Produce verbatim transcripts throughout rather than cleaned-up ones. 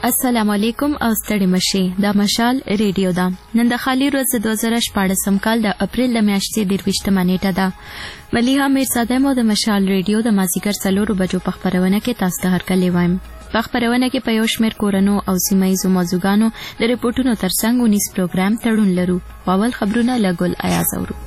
السلام علیکم او ستړي مشي دا مشال ریډیو دا نن د خالی ورځ دوه زره شپږ کال د اپریل د میاشتې درویشتمه نیټه ده مليحه میرزاده مو د مشال ریډیو د مازیګر څلورو بجو په خبرونه کې تاسو ته هرکلی وایم. په خبرونه کې په یو شمېر کورنو او سیمایي موضوعګانو د ریپورتونو ترڅنګ ونیس پروګرام تړون لرو. اول خبرونه لګول ایاز اورو.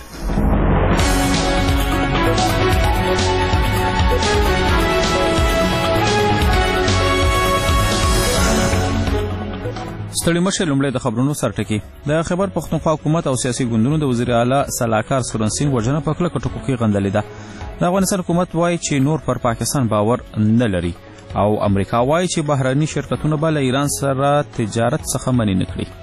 ستړي مشر لومړی د خبرونو سرټکی. د خیبر پښتونخوا حکومت او سیاسي ګوندونو د وزیر اعلی سلاکار سورن سینګ وژنه په کلکو ټکو کې غندلې ده. د افغانستان حکومت وایي چې نور پر پاکستان باور نه لري او امریکا وایي چې بهرني شرکتونه به له ایران سره تجارت څخه منع نه کړي.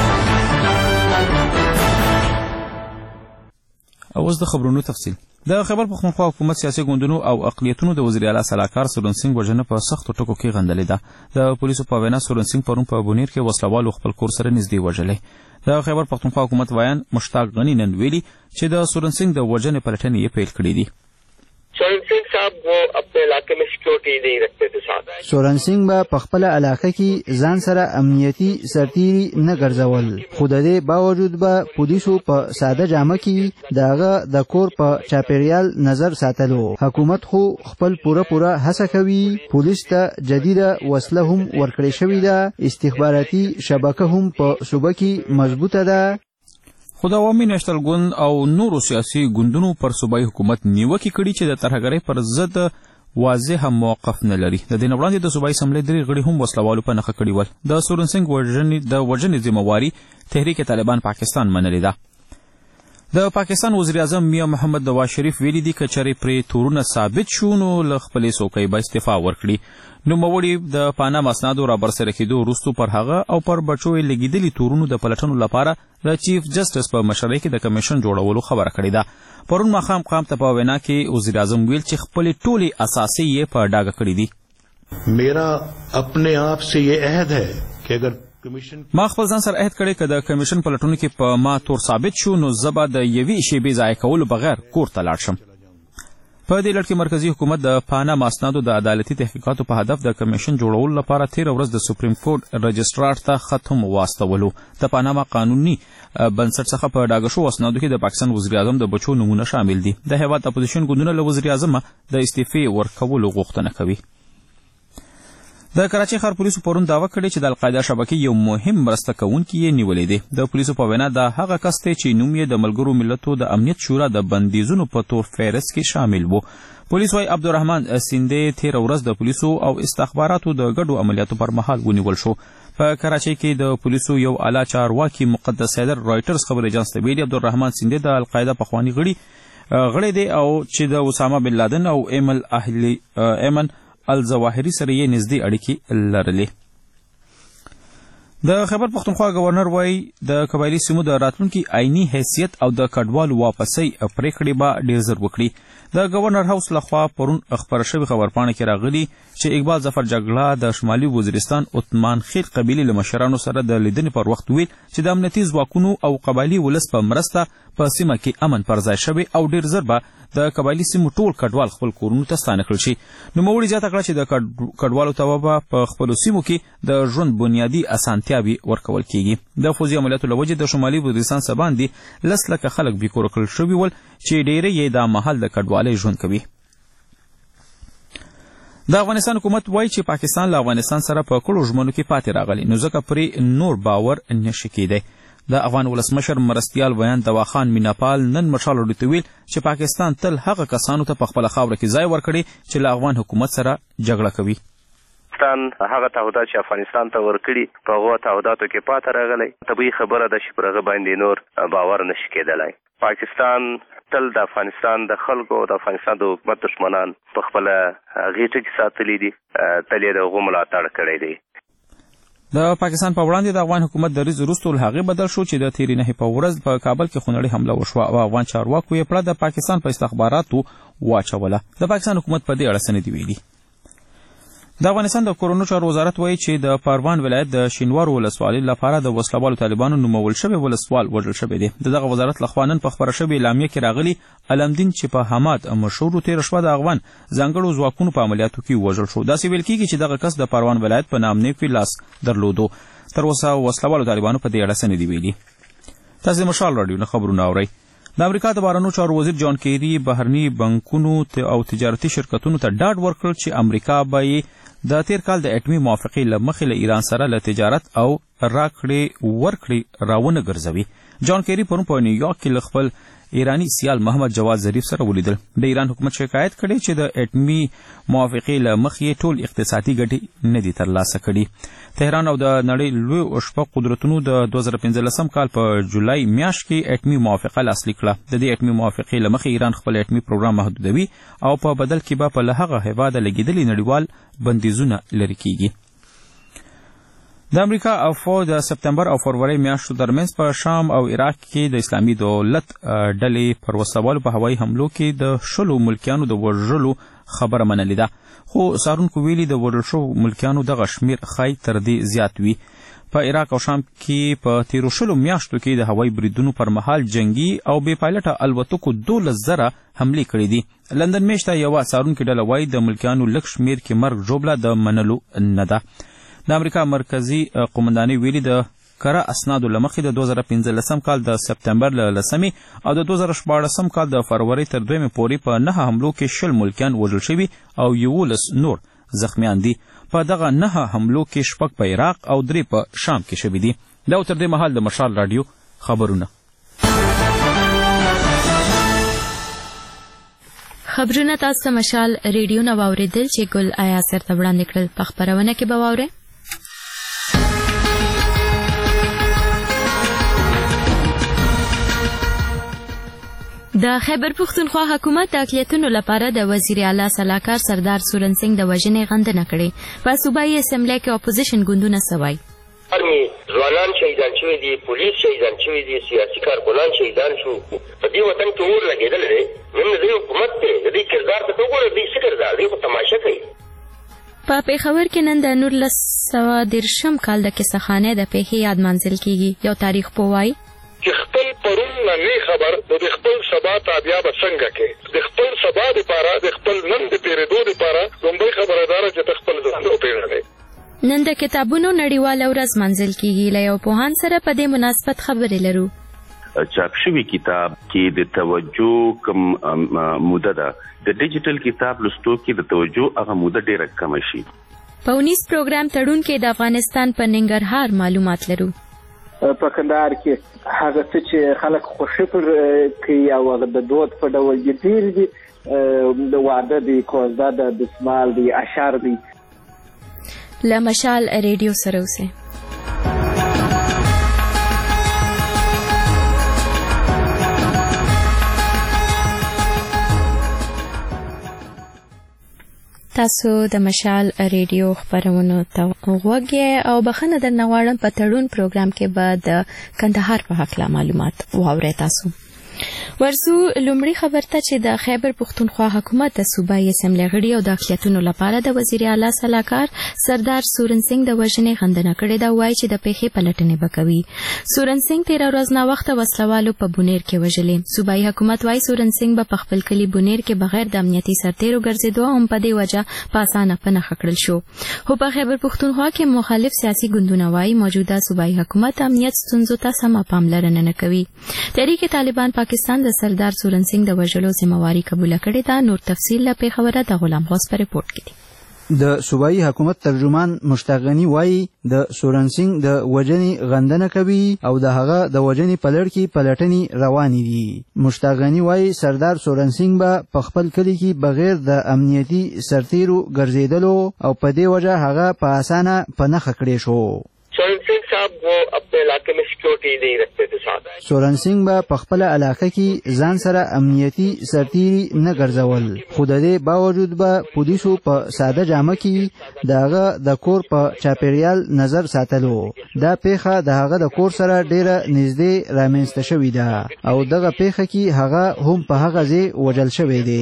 اوس د خبرونو تفصیل. د خیبر پښتونخوا حکومت سیاسي ګوندونو او اقلیتونو د وزیر اعلی سلاکار سورن سینګ وژنه په سختو ټکو کې غندلې ده. د پولیسو په وینا سورن سینګ پرون په بونیر کې وسلوالو خپل کور سره نږدې وژلی. د خیبر پښتونخوا حکومت ویان مشتاق غنی نن ویلي چې د سورن سینګ د وژنې پلټنې یې پیل کړې دي. سورن سینګ صاحب وہ اپنے علاقے میں سیکورٹی نہیں رکھتے تھے ساتھ. سورن سینګ به په خپل علاقه کې ځان سره امنیتي سرتیري نه ګرځول، خو د دې باوجود به پولیسو په ساده جامه کې دغه د کور په چاپیریال نظر ساتلو. حکومت خو خپل پوره پوره هڅه کوي، پولیس ته جدیده وسله هم ورکړې شوې ده، استخباراتي شبکه هم په صوبه کې مضبوطه ده. خو د عوامي نېشنل ګوند او نورو سیاسي ګوندونو پر صوبایي حکومت نیوکې کړي چې د ترهګرۍ پر ضد واضح موقف نه لري. د دې نه وړاندې د صوبایي اسمبلۍ درې غړي هم وسلوالو په نښه کړي ول. د سورن سینګ وژنې د وژنې ذمهواري تحریک طالبان پاکستان منلې ده. د پاکستان وزیر اعظم میاں محمد نواز شریف ویلي دي که چېرې پرې تورونه ثابت شو نو له خپلې څوکۍ به استعفا ورکړي. نوموړي د پانام اسنادو را برسره کېدو وروستو پر هغه او پر بچو یې لګېدلي تورونو د پلټنو لپاره د چیف جسټس په مشرۍ کې د کمیشن جوړولو خبره کړې ده. پرون ماښام قام ته په وینا کې وزیر اعظم ویل چې خپلې ټولې اساسي یې په ډاګه کړي دي. میرا اپنے آپ سے یہ عہد ہے کہ اگر ما خپل ځان سره عهد کړی که د کمیشن پلټونو کې په ما تور ثابت شو نو زه به د یوې شیبې ضایع کولو بغیر کور ته لاړ شم. په دې لړ کې مرکزي حکومت د پانام اسنادو د عدالتي تحقیقاتو په هدف د کمیشن جوړولو لپاره تېره ورځ د سپریم کورټ رجسټرار ته خط هم واستولو. د پاناما قانوني بنسټ څخه په ډاګه شوو اسنادو کې د پاکستان وزیر اعظم د بچو نومونه شامل دي. د هېواد اپوزیشن ګوندونه له وزیر اعظم د استعفې ورکولو غوښتنه کوي. د کراچۍ ښار پولیسو پرون دعوه کړې چې د القاعده شبکې یو مهم مرسته کوونکی یې نیولی دی. د پولیسو په وینا دا هغه کس دی چې نوم یې د ملګرو ملتو د امنیت شورا د بندیزونو په تور فهرست کې شامل و. پولیس وايي عبدالرحمن سیندې تېره ورځ د پولیسو او استخباراتو د ګډو عملیاتو پر مهال ونیول شو. په کراچۍ کې د پولیسو یو اعلی چارواکي مقدس حیدر رایټرز خبر ایجانس ته ویلي عبدالرحمن سیندې د القاعده پخواني غړي غړی دی او چې د اسامه بن لادن او ایمن اهلی ایمن الظواهري سره یې نږدې اړیکې لرلې. د خیبر پښتونخوا گورنر وایي د قبایلي سیمو د راتلونکي عیني حیثیت او د کډوالو واپسۍ پریکړې به ډېر ژر وکړي. د گورنر هاوس لخوا پرون خپره شوې خبرپاڼه کې راغلي چې اقبال ظفر جګړه د شمالي وزیرستان عثمان خیل قبیلې له مشرانو سره د لیدنې پر وخت ویل چې د امنیتي ځواکونو او قبایلي ولس په مرسته په سیمه کې امن پر ځای شوی او ډېر ژر به د قبایلي سیمو ټول کډوال خپل کورونو ته ستانه کړل شي. نوموړي زیاته کړه چې د کډوالو ته به په خپلو سیمو کې د ژوند بنیادي اسانتیاوې ورکول کیږي. د فوځي عملیاتو له وجې د شمالي وزیرستان څخه باندې لس لکه خلک بېکوره کړل شوي ول چې ډېری یې دا مهال د کډوالۍ ژوند کوي. د افغانستان حکومت وایي چې پاکستان له افغانستان سره په کړو ژمنو کې پاتې راغلی نو ځکه پرې نور باور نشي کېدی. د افغان ولسمشر مرستیال ویان دواخان میناپال نن مشال وړي ته ویل چې پاکستان تل هغه کسانو ته په خپله خاوره کې ځای ورکړي چې له افغان حکومت سره جګړه کوي. پاکستان هغه تعهدات چې افغانستان ته ورکړي په هغو تعهداتو کې پاته راغلی. طبیعي خبره ده چې پر هغه باندې نور باور نشي کېدلی. پاکستان تل د افغانستان د خلکو او د افغانستان د حکومت دشمنان په خپله غېټه کې ساتلي دي، تل یې د هغو ملاتړ کړی دی. د پاکستان په وړاندې د افغان حکومت دریځ وروسته له هغې بدل شو چې د تېرې نهې په ورځ په کابل کې خونړۍ حمله وشوه او افغان چارواکو یې پړه د پاکستان په استخباراتو واچوله. د پاکستان حکومت په دې اړه څه نه دي ویلي. د افغانستان د کورونو چارو وزارت وایي چې د پروان ولایت د شینوارو ولسوالۍ لپاره د وسلوالو طالبانو نومول شوی ولسوال وژل شوی دی. د دغه وزارت لخوا نن په خبره شوې اعلامیه کې راغلي علمدین چې په حماد مشهور تیر شپه د افغان ځانګړو ځواکونو په عملیاتو کې وژل شو. داسې ویل کېږي چې دغه کس د پروان ولایت په نام نیکوي لاس درلودو. تر اوسه وسلوالو طالبانو په دې اړه څه نه دي ویلي. تاسو د مشال راډیو نه خبرونه اورئ. د امریکا د بهرنیو چارو وزیر جان کیری بهرني بانکونو او تجارتي شرکتونو ته ډاډ ورکړ چې امریکا به د تیر کال د اټومي موافقې له مخې له ایران سره له تجارت او راکړې ورکړې راونه ګرځوي. جان کیری پرون په نیویارک کې له خپل ایرانی سیال محمد جواد ظریف سره ولیدل. د ایران حکومت شکایت کړی چې د اټومي موافقې له مخې ټول اقتصادي ګټې نه دي ترلاسه کړي. تهران او د نړۍ لوی شپږ قدرتونو د دوه زره پنځلسم کال په جولای میاشت کې اټومي موافقه لاسلیک کړه. د دې اټومي موافقې له مخې ایران خپل اټومي پروګرام محدودوي او په بدل کې به په له هغه هیواده لګېدلي نړیوال بندیزونه لرې کیږي. د امریکا افواج د سپتمبر او فروری میاشتو ترمنځ په شام او عراق کې د اسلامي دولت ډلې پر وسلوالو په هوایي حملو کې د شلو ملکیانو د وژلو خبره منلې ده، خو څارونکو ویلي د وژل شوو ملکیانو دغه شمیر ښایي تر دې زیات وي. په عراق او شام کې په تیرو شلو میاشتو کې د هوایي بریدونو پر مهال جنگي او بې پایلټه الوتکو دولس زره حملې کړې دي. لندن میشته یوه څارونکې ډله وایي د ملکیانو لږ شمیر کې مرګ ژوبله د منلو نه ده. د امریکا مرکزی قومندانۍ ویلي د کره اسنادو له مخې د دوه زره پنځلسم کال د سپتمبر له لسمې او د دوه زره شپاړسم کال د فروری تر دویمې پورې په نهه حملو کې شل ملکیان وژل شوي او یولس نور زخمیان دي. په دغه نهه حملو کې شپږ په عراق او درې په شام کې شوي دي. دا تر دې مهال د مشال راډیو خبرونه. خبرونه تاسو مشال ریډیو نه واوریدل چې ګل آیا سره وړاندې کړل. په خبرونه کې به واورئ د خیبر پښتونخوا حکومت د اقلیتونو لپاره د وزیر اعلی سلاکار سردار سورن سنگ د وژنې غندنه کړې. په صوبایي اسمبلی کې اپوزیشن ګوندونه څه وایي؟ ارمي ځوانان شهیدان شوي دي، پولیس شهیدان شوي دي، سیاسي کارکونان شهیدان شو. په دې وطن کې اور لګېدلی دی. نن د دې حکومت دی، د دې کردار ته ته وګوره، دوی څه کردار دی، خو تماشه کوي. په پېښور کې نن د نولس سوه دېرشم کال د کیسهخانې د پیښې یاد مانځل کېږي. یو تاریخ پوه وایي چې خپل پرون نه نه خبر نو د خپل سبا تابیا به څنګه کې د خپل سبا لپاره د خپل نن د پیریدو لپاره لومړی خبردار چې خپل ځان وپیژنې. نن د کتابونو نړیواله ورځ منځل کېږي. له یو پوهان سره په دې مناسبت خبرې لرو. چاپ شوی کتاب کې د توجه کم موده ده، د ډیجیټل کتاب لوستو کې د توجه هغه موده ډیره کم شي. په اونیس پروګرام تړون کې د افغانستان په ننګرهار معلومات لرو. په کندهار کې هغه څه چې خلک خوښي پر کوي او هغه د دود په ډول ډېر دي، د واده دی، کوزده ده، دسمال دی، اشعار دی. له مشال ریډیو سره اوسئ. تاسو د مشال ریډیو خبرونو ته غوږ یې او بخښنه درنه غواړم. په تړون پروګرام کې به د کندهار په هکله معلومات واورئ. تاسو ورسو لومړی خبر ته چې د خیبر پښتونخوا حکومت د صوبایي اسمبلی غړي او د اقلیتونو لپاره د وزیر اعلی سلاکار سردار سورن سنگ د وژنې غندنه کړې ده. وایي چې د پیښې پلټنې به کوي. سورن سنگ تیره ورځ ناوخته وسلوالو په بونیر کې وژلې. صوبایي حکومت وایي سورن سنگ به په خپل کلي بونیر کې بغیر د امنیتي سرتیرو ګرځېدو هم په دې وجه په اسانه په نښه کړل شو. خو په خیبر پښتونخوا کې مخالف سیاسي ګوندونه وایي موجوده صوبایي حکومت امنیت ستونزو ته سمه پاملرنه نه کوي. تحریک طالبان پاکستان د سردار سورن سنگ د وژلو ذمہواری قبول کړې ده. نور تفصیل له پیښوره د غلام غوث په ریپورت کې دی. د صوبایي حکومت ترجمان مشتاق غنی وایي د سورن سنگ د وژنې غندنه کوي او د هغه د وژنې په لړ کې پلټنې روانې دي. مشتاق غنی وایي سردار سورن سنگ به په خپل کلي کې بغیر د امنیتي سرتیرو ګرځېدلو او په دې وجه هغه په اسانه په نښه کړی شو. سورن سنگ صاحب وہ اپنے علاقے میں سیکورٹی نہیں رکھتے تھے ساتھ. سورن سنگ به په خپل علاقه کې ځان سره امنیتي سرتیري نه ګرځول، خو د دې باوجود به پولیسو په ساده جامه کې دغه د کور په چاپیریال نظر ساتلو. دا پیښه د هغه د کور سره ډیره نږدې رامنځته شوې ده او دغه پیښه کې هغه هم په هغه ځای وژل شوی دی.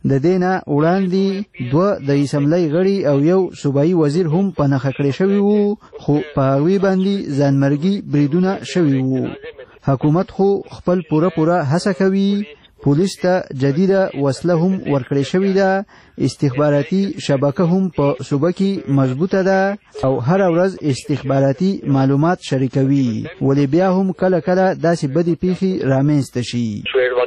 د دینه وړاندې دوه د اسمبلی غړي او یو صوبایي وزیر هم په نښه کړی شوي وو خو په هغوی باندې ځانمرګي بریدونه شوي وو. حکومت خو خپل پوره پوره هڅه کوي. پولیس ته جدیده وسله هم ورکړې شوې ده. استخباراتي شبکه هم په صوبه کې مضبوطه ده او هر ورځ استخباراتي معلومات شریکوي. ولې بیا هم کله کله داسې بدې پیښې رامنځته شي.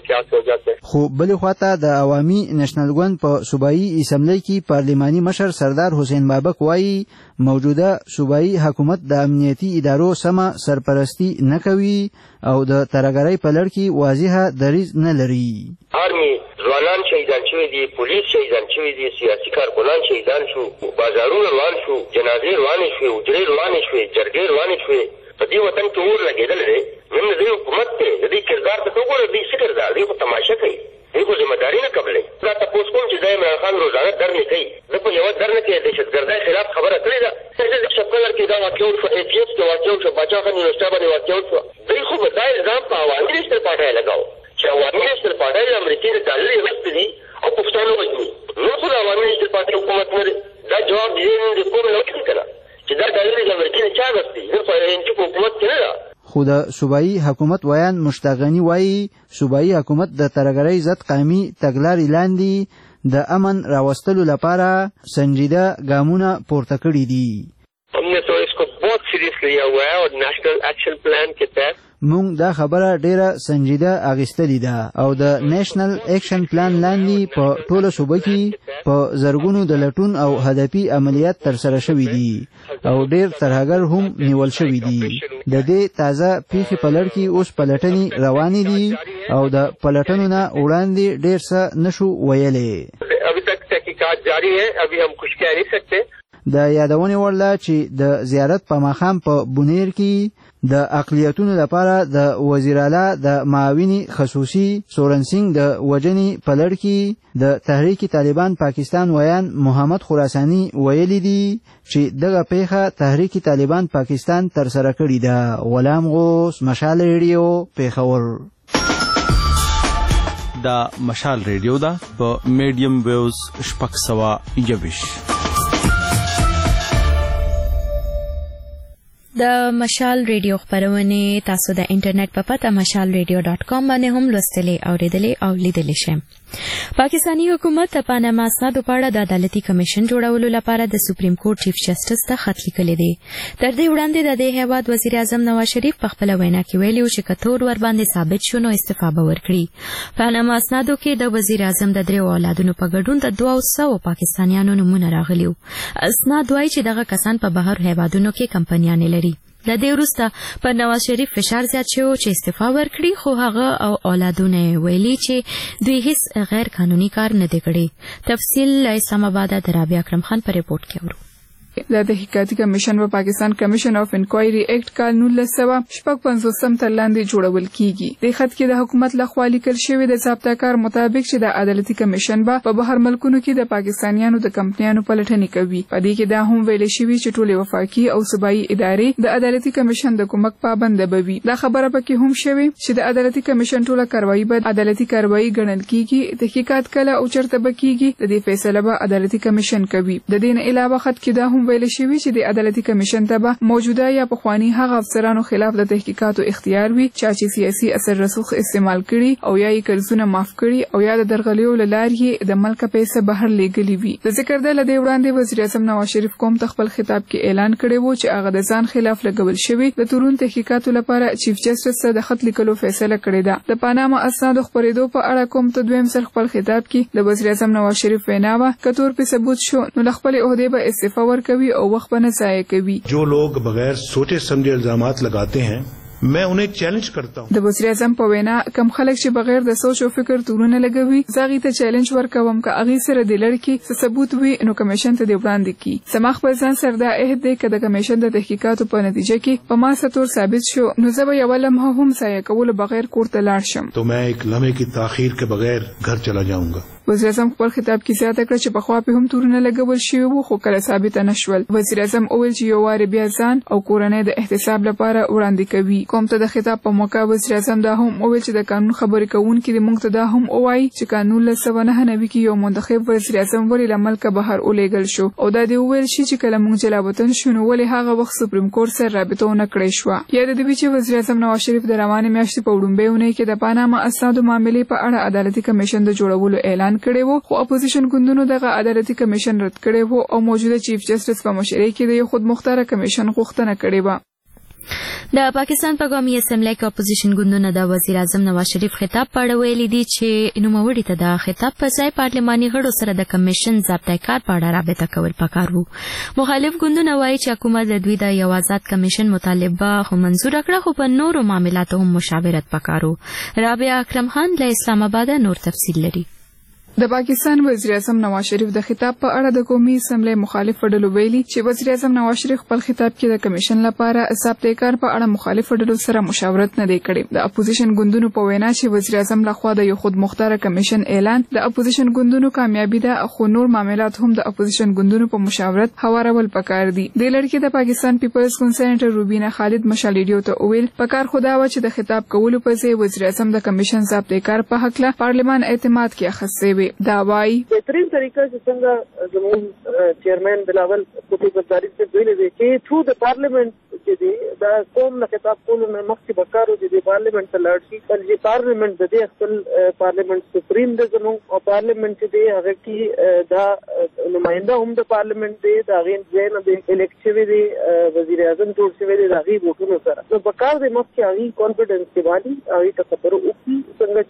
خو بلې خواته د عوامي نېشنل ګوند په صوبایي اسمبلی کې پارلماني مشر سردار حسین بابک وایي موجوده صوبایي حکومت د امنیتي ادارو سمه سرپرستی نه کوي او د ترهګرۍ په لړ کې واضحه دریځ نه لري. آرمي ځوانان شهیدان شوي دي، پولیس شهیدان شوي دي، سیاسي کارکونان شهیدان شو، بازارونه روان شو، جنازې روانې شوې، حجرې روانې شوې، جرګې روانې شوې. په دې وطن کې اور لګېدلی دی. نن د دې حکومت دی د دې کردار ته ته وګوره، دوی څه کردار دوی خو تماشه کوي، دوی خو ذمهداري نه قبلوي. دا تپوس کوم چې دا عمران خان روزانه درنې کوي. ده په یوه درنه کې د دهشتګردۍ خلاف خبره کړې ده. د شپکلر کې دا واقع وشوه، ای پي ایف کې واقع وشوه، باچا خان یونیورسټۍ باندې واقع وشوه. دوی خو به دا الزام په عوامي نېشنل پارټۍ لګاو چې عوامي نېشنل پارټۍ د امریکې د ډالرې اخیستې دي او پښتانه وژني. نور خو د عوامي نېشنل پارټۍ حکومت نه دی. دا جواب دې د کوم نه ورکړي که نه چې دا ډالرې د امریکې نه چا اخیستې؟ نور خو ان چې په حکومت کې نه ده. خو د صوبایي حکومت ویان مشتاق غني وایي صوبایي حکومت د ترهګرۍ ضد قومي تګلارې لاندې د امن راوستلو لپاره سنجیده ګامونه پورته کړي دي. हमने तो इसको बहुत सीरियस लिया हुआ है और नेशनल एक्शन प्लान के तहत مونږ دا خبره ډیره سنجیده اخیستلې ده او د نېشنل اکشن پلان لاندې په ټوله صوبه کې په زرګونو د لټون او هدفي عملیات ترسره شوي دي او ډیر ترهګر هم نیول شوي دي. د دې تازه پیښې په لړ کې اوس پلټنې روانې دي او د پلټنو نه وړاندې ډیر څه نشو ویلې. ابھی تک تحقیقات جاری ہے، ابھی हम कुछ कह नहीं सकते. د یادونې وړ ده چې د زیارت په ماښام په بونیر کې د اقلیتونو لپاره د وزیر اعلی د معاون خصوصي سورن سنگ د وجنې په لړ کې د تحریک طالبان پاکستان ویان محمد خراساني ویلي دي چې دغه پیښه تحریک طالبان پاکستان ترسره کړې ده. غلام غوث، مشال ریډیو، پیښور. دا مشال ریډیو ده په میډیم ویوز شپږ سوه یویش. د مشال ریډیو خبرونه تاسو د انټرنیټ په پته مشال ریډیو ډاټ کام باندې هم لوستلی اوریدلی او لیدلی شئ. پاکستانی حکومت د پاناما اسنادو په اړه د عدالتي کمیشن جوړولو لپاره د سپریم کورټ چیف جسټس ته خط لیکلی دی. تر دې وړاندې د دې هیواد وزیر اعظم نواز شریف په خپله وینا کې ویلي و چې که تور ورباندې ثابت شو نو استعفا به ورکړي. پاناما اسنادو کې د وزیر اعظم د دریو اولادونو په ګډون د دوه سوو پاکستانیانو نومونه راغلي وو. اسناد وایي چې دغه کسان په بهر هیوادونو کې کمپنیانې لري. د دې وروسته پر نواز شریف فشار زیات شو چې استعفا ورکړي، خو هغه او اولادونه ویلي چې دوی هیڅ غیر قانوني کار نه دی کړی. تفصیل اسلام آباد د رابعه اکرم خان په ریپورت کې اورو. د تحقیقاتي کمیشن په پاکستان کمیشن اف انکوایری ایکټ کال نولس سوه شپږ پنځوسم تر لاندې جوړول کیږي. د خط کې د حکومت لخوا لیکل شوی د ضابطه کار مطابق چې د عدالتي کمیشن به په بهر ملکونو کې د پاکستانیانو د کمپنیانو پلټنې کوي. په دې کې دا هم ویل شوی چې ټولې وفاقي او صوبایي ادارې د عدالتي کمیشن د کومک پابند بوي. دا خبره پکې هم شوی چې د عدالتي کمیشن ټوله کاروایی به عدالتي کاروایی ګڼل کیږي. تحقیقات کله او چرته بکیږي د دې فیصله به عدالتي کمیشن کوي. د دې نه علاوه خط کې دا هم ویل شوی چې د عدالتي کمیشن ته به موجوده یا پخوانی هغه افسرانو خلاف د تحقیقاتو اختیار وي چې سیاسي اثر رسوخ استعمال کړي او یا یې قرضونه معاف کړي او یا د درغلیو له لارې د ملک پیسې بهر لېږلي وي. د ذکر ده لدې وړاندې وزیر اعظم نواز شریف قوم ته خپل خطاب کې اعلان کړی و چې هغه د ځان خلاف لګول شوی د تورون تحقیقاتو لپاره چیف جسټس ته د خط لیکلو فیصله کړې ده. د پاناما اسنادو خپرېدو په اړه کوم ته دویم ځل خپل خطاب کې د وزیر اعظم نواز شریف وینا وه که تور په ثبوت شو نو له خپلې عهدې به استعفا ورکوي او وخت به نه ضایع کوي. जो लोग बगैर सोचे समझे इल्जामात लगाते हैं मैं उन्हें चैलेंज करता हूं. د وزیر اعظم په وینا کم خلک چې بغیر د سوچ او فکر تورونه لګوي زاغي ته چیلنج ورکوم که اغي سره د لړکی څه ثبوت وي نو کمیشن ته دی وړاندې کی. سماخ په ځان سره د عہد دی کده کمیشن د تحقیقاتو په نتیجه کې په ما ستور ثابت شو نو زه به یو لمحه هم ضایع کول بغیر کور ته لاړ شم. तो मैं एक लम्हे की ताखीर के बगैर घर चला जाऊंगा. وزیر اعظم خپل خطاب کې زیاته کړه چې پخوا په هم تورونه لګول شوي وو خو کله ثابت نشول. وزیر اعظم وویل چې یو واره بیا ځان او کورنۍ د احتساب لپاره وړاندې کوي. قوم ته د خطاب په موقع وزیر اعظم دا هم وویل چې د قانون خبرې کوونکي د موږ ته دا هم ووایي چې قانون له سوه نهه نوي کې یو منتخب وزیر اعظم ولې له ملکه بهر ولېږل شو او دا دې وویل شي چې کله موږ جلا وطن شو نو ولې هغه وخت سپریم کورټ سره رابطه ونه کړې شوه. یاد دې وي چې وزیر اعظم نواز شریف د روانې میاشتې په وړومبۍ اونۍ کې د پاناما اسنادو معاملې په اړه عدالتي کمیشن د جوړولو اعلان کړی و خو اپوزیشن ګوندونو دغه عدالتي کمیشن رد کړی و او موجوده چیف جسټس په مشرۍ کې د یو خود مختاره کمیشن غوښتنه کړې وه. د پاکستان په قومي اسمبلی کې اپوزیشن ګوندونه د وزیر اعظم نواز شریف خطاب په اړه ویلي دي چې نوموړي ته د خطاب په ځای پارلماني غړو سره د کمیشن ضابطه کار په اړه رابطه کول پکار وو. مخالف ګوندونه وایي چې حکومت د دوی د یو آزاد کمیشن مطالبه خو منظور کړه خو په نورو معاملاتو هم مشاورت پکار وو. رابعه اکرم خان له اسلام آباد نور تفصیل لري. د پاکستان وزیر اعظم نواز شریف د خطاب په اړه د قومي اسمبلی مخالف ډلو ویلي چې وزیر اعظم نواز شریف خپل خطاب کې د کمیشن لپاره ضابطه کار په اړه مخالف ډلو سره مشاورت نه دی کړی. د اپوزیشن ګوندونو په وینا چې وزیر اعظم لخوا د یو خود مختاره کمیشن اعلان د اپوزیشن ګوندونو کامیابی ده خو نور معاملات هم د اپوزیشن ګوندونو په مشاورت هوارول پکار دي. د لړکی د پاکستان پیپلز ګوند سېنیټر روبینا خالد مشال ریډیو ته ویل پکار خدا و چې د خطاب کولو په ځای وزیر اعظم د کمیشن ضابطه کار په حق له پارلمان اعتماد کې اخستې وي. دا وایي بهترین طریقه چې څنګه زموږ چیرمن بلاول کوټي برداري سے ویلي دي چې ټرو د پارلیمنت چې دی دا قوم له خطاب کولو نه مخکې بکارو چې د پارلیمنت ته لاړ شي چې پارلیمنت د دې خپل پارلیمنت سپریم د زموږ او پارلیمنت چې دی هغه کې دا نماینده هم د پارلیمنت دی دا غین ځین د الیکشن دی وزیر اعظم جوړ شوی دی دا غي وټونو سره نو بکار د مخکې هغه کانفیډنس کې والی هغه ته خبرو وکړي څنګه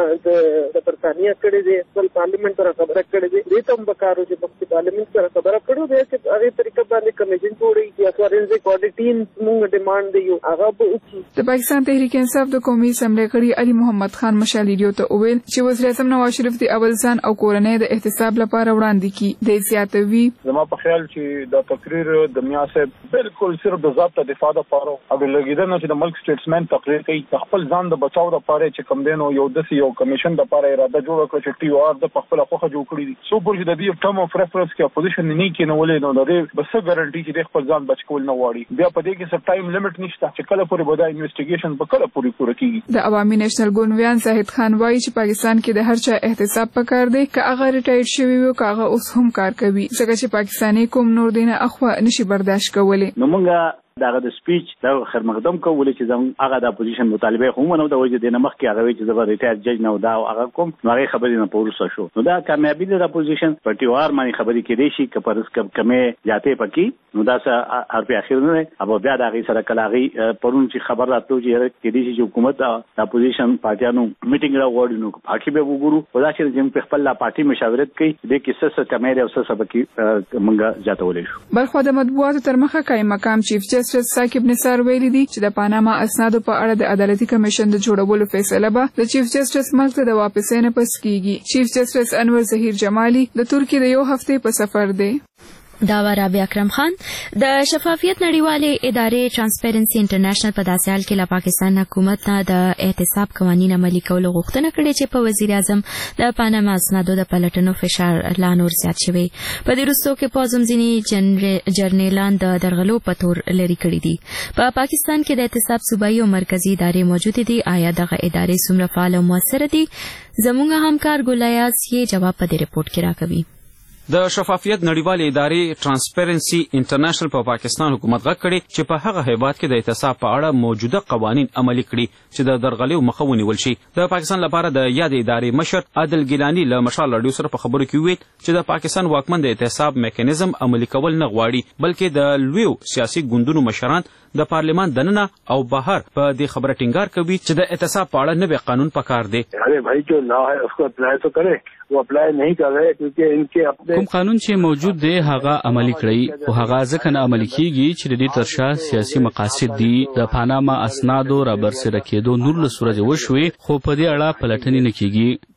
چې د برتانیا کړي دی خپل پارلیمنت سره خبره کړې ده دې ته بکارو چې په پارلیمنت سره خبره کړو دا چې هغه طریقه باندې کمیشن جوړي چې فورنزیک اډیټ ټیم موږ ډیمانډ دی هغه به وکړي. د پاکستان تحریک انصاف د قومي اسمبلی غړي علي محمد خان مشال ریډیو ته وویل چې وزیر اعظم نواز شریف د اول ځان او کورنۍ د احتساب لپاره وړاندې کی د زیاتوي. زما په خیال چې دا تقریر د میا صاحب بالکل صرف د ضابطه دفاع لپاره او د لګیدنه چې د ملک سټیټسمن تقریر کوي خپل ځان د بچاو لپاره چې کم دینو یو د یو کمیشن لپاره اراده جوړ کړ چې ټي او ار د خپل خوخه جوړ کړی دي سو پر د دې ټرم اف ریفرنس کې اپوزیشن نه کینولې نو د دې بس ګارانټي چې خپل ځان بچ کول نه واړي بیا په دې کې سب ټایم لیمټ نشته چې کله پورې بدا انویسټیګیشن په کله پورې پوره کیږي. د عوامي نېشنل ګوند ویان زاهد خان وایي چې پاکستان کې د هر چا احتساب پکار دی که هغه ریټایر شوی وي که هغه اوس هم کار کوي ځکه چې پاکستاني کوم نور دینه اخوا نشي برداشت کولی. نو موږ داغه د سپیچ دا خیر مقدم کولې چې زم هغه د اپوزیشن مطالبه هم نو د وجه د نمخ کې هغه چې زبر ریټایر جج نه دا هغه کوم هغه خبرې نه پورسه شو نو دا کامیابی د اپوزیشن پټیوار باندې خبرې کړي شي که پرس کم کمې جاته پکې نو دا سه هر په اخر نه ابو بیا دا غي سره کلاغي پرون چې خبر راتلو چې کېدې چې حکومت د اپوزیشن پارټیانو میټینګ راوړي نو پاکي به وګورو خدا چې زم په خپل لا پارټي مشاورت کوي د کیسه څه کمې او څه سبقي منګه جاتولې شو. بل خو د مطبوعاتو تر مخه کای مقام چیف جسټس ثاقب نثار ویلي دي چې د پاناما اسنادو په اړه د عدالتي کمیشن د جوړولو فیصله به د چیف جسټس ملک ته د واپسۍ نه پس کیږي. چیف جسټس انور ظهیر جمالي د ترکیې د یو هفته په سفر دی. دا رابعه اکرم خان د شفافیت نړیوالې ادارې ترانسپیرنسي انټرنیشنل په داسې حال کې له پاکستان حکومت نه د احتساب قوانین عملي کولو غوښتنه کړې چې په وزیر اعظم د پاناما اسنادو د پلټنو فشار لا نور زیات شوی. په دې وروستو کې پوځ ځینې جرنیلان د درغلو په تور لري کړي دي. په پاکستان کې د احتساب صوبایي او مرکزی ادارې موجودې دي. آیا دغه ادارې څومره فعال او موثره دي؟ زموږ همکار ګولیاز یې جواب په دې رپورټ کې راکوي. د شفافیت نړیوالې ادارې ترانسپیرنسي انټرنیشنل په پاکستان حکومت غږ کړي چې په هغه هیواد کې د احتساب په اړه موجوده قوانین عملي کړي چې د درغلیو مخه ونیول شي. د پاکستان لپاره د یاد ادارې مشر عادل ګیلانی له مشال راډیو سره په خبرو کې ویل چې د پاکستان واکمن د احتساب میکانیزم عملي کول نه غواړي بلکې د لویو سیاسي ګوندونو مشران د پارلیمان دننه او بهر په دې خبره ټینګار کوي چې د احتساب په اړه نوی قانون پکار دی. ارے بھائی جو لا ہے اس کو اپلائی تو کرے وہ اپلائی نہیں کر رہے کیونکہ ان کے اپنے کوم قانون چې موجود دی هغه عملي کړئ او هغه ځکه نه عملي کیږي چې د دې ترشا سیاسي مقاصد دي. د پاناما اسنادو را برسره کېدو نور له سورج وشوي خو په دې اړه پلټنې نه کیږي.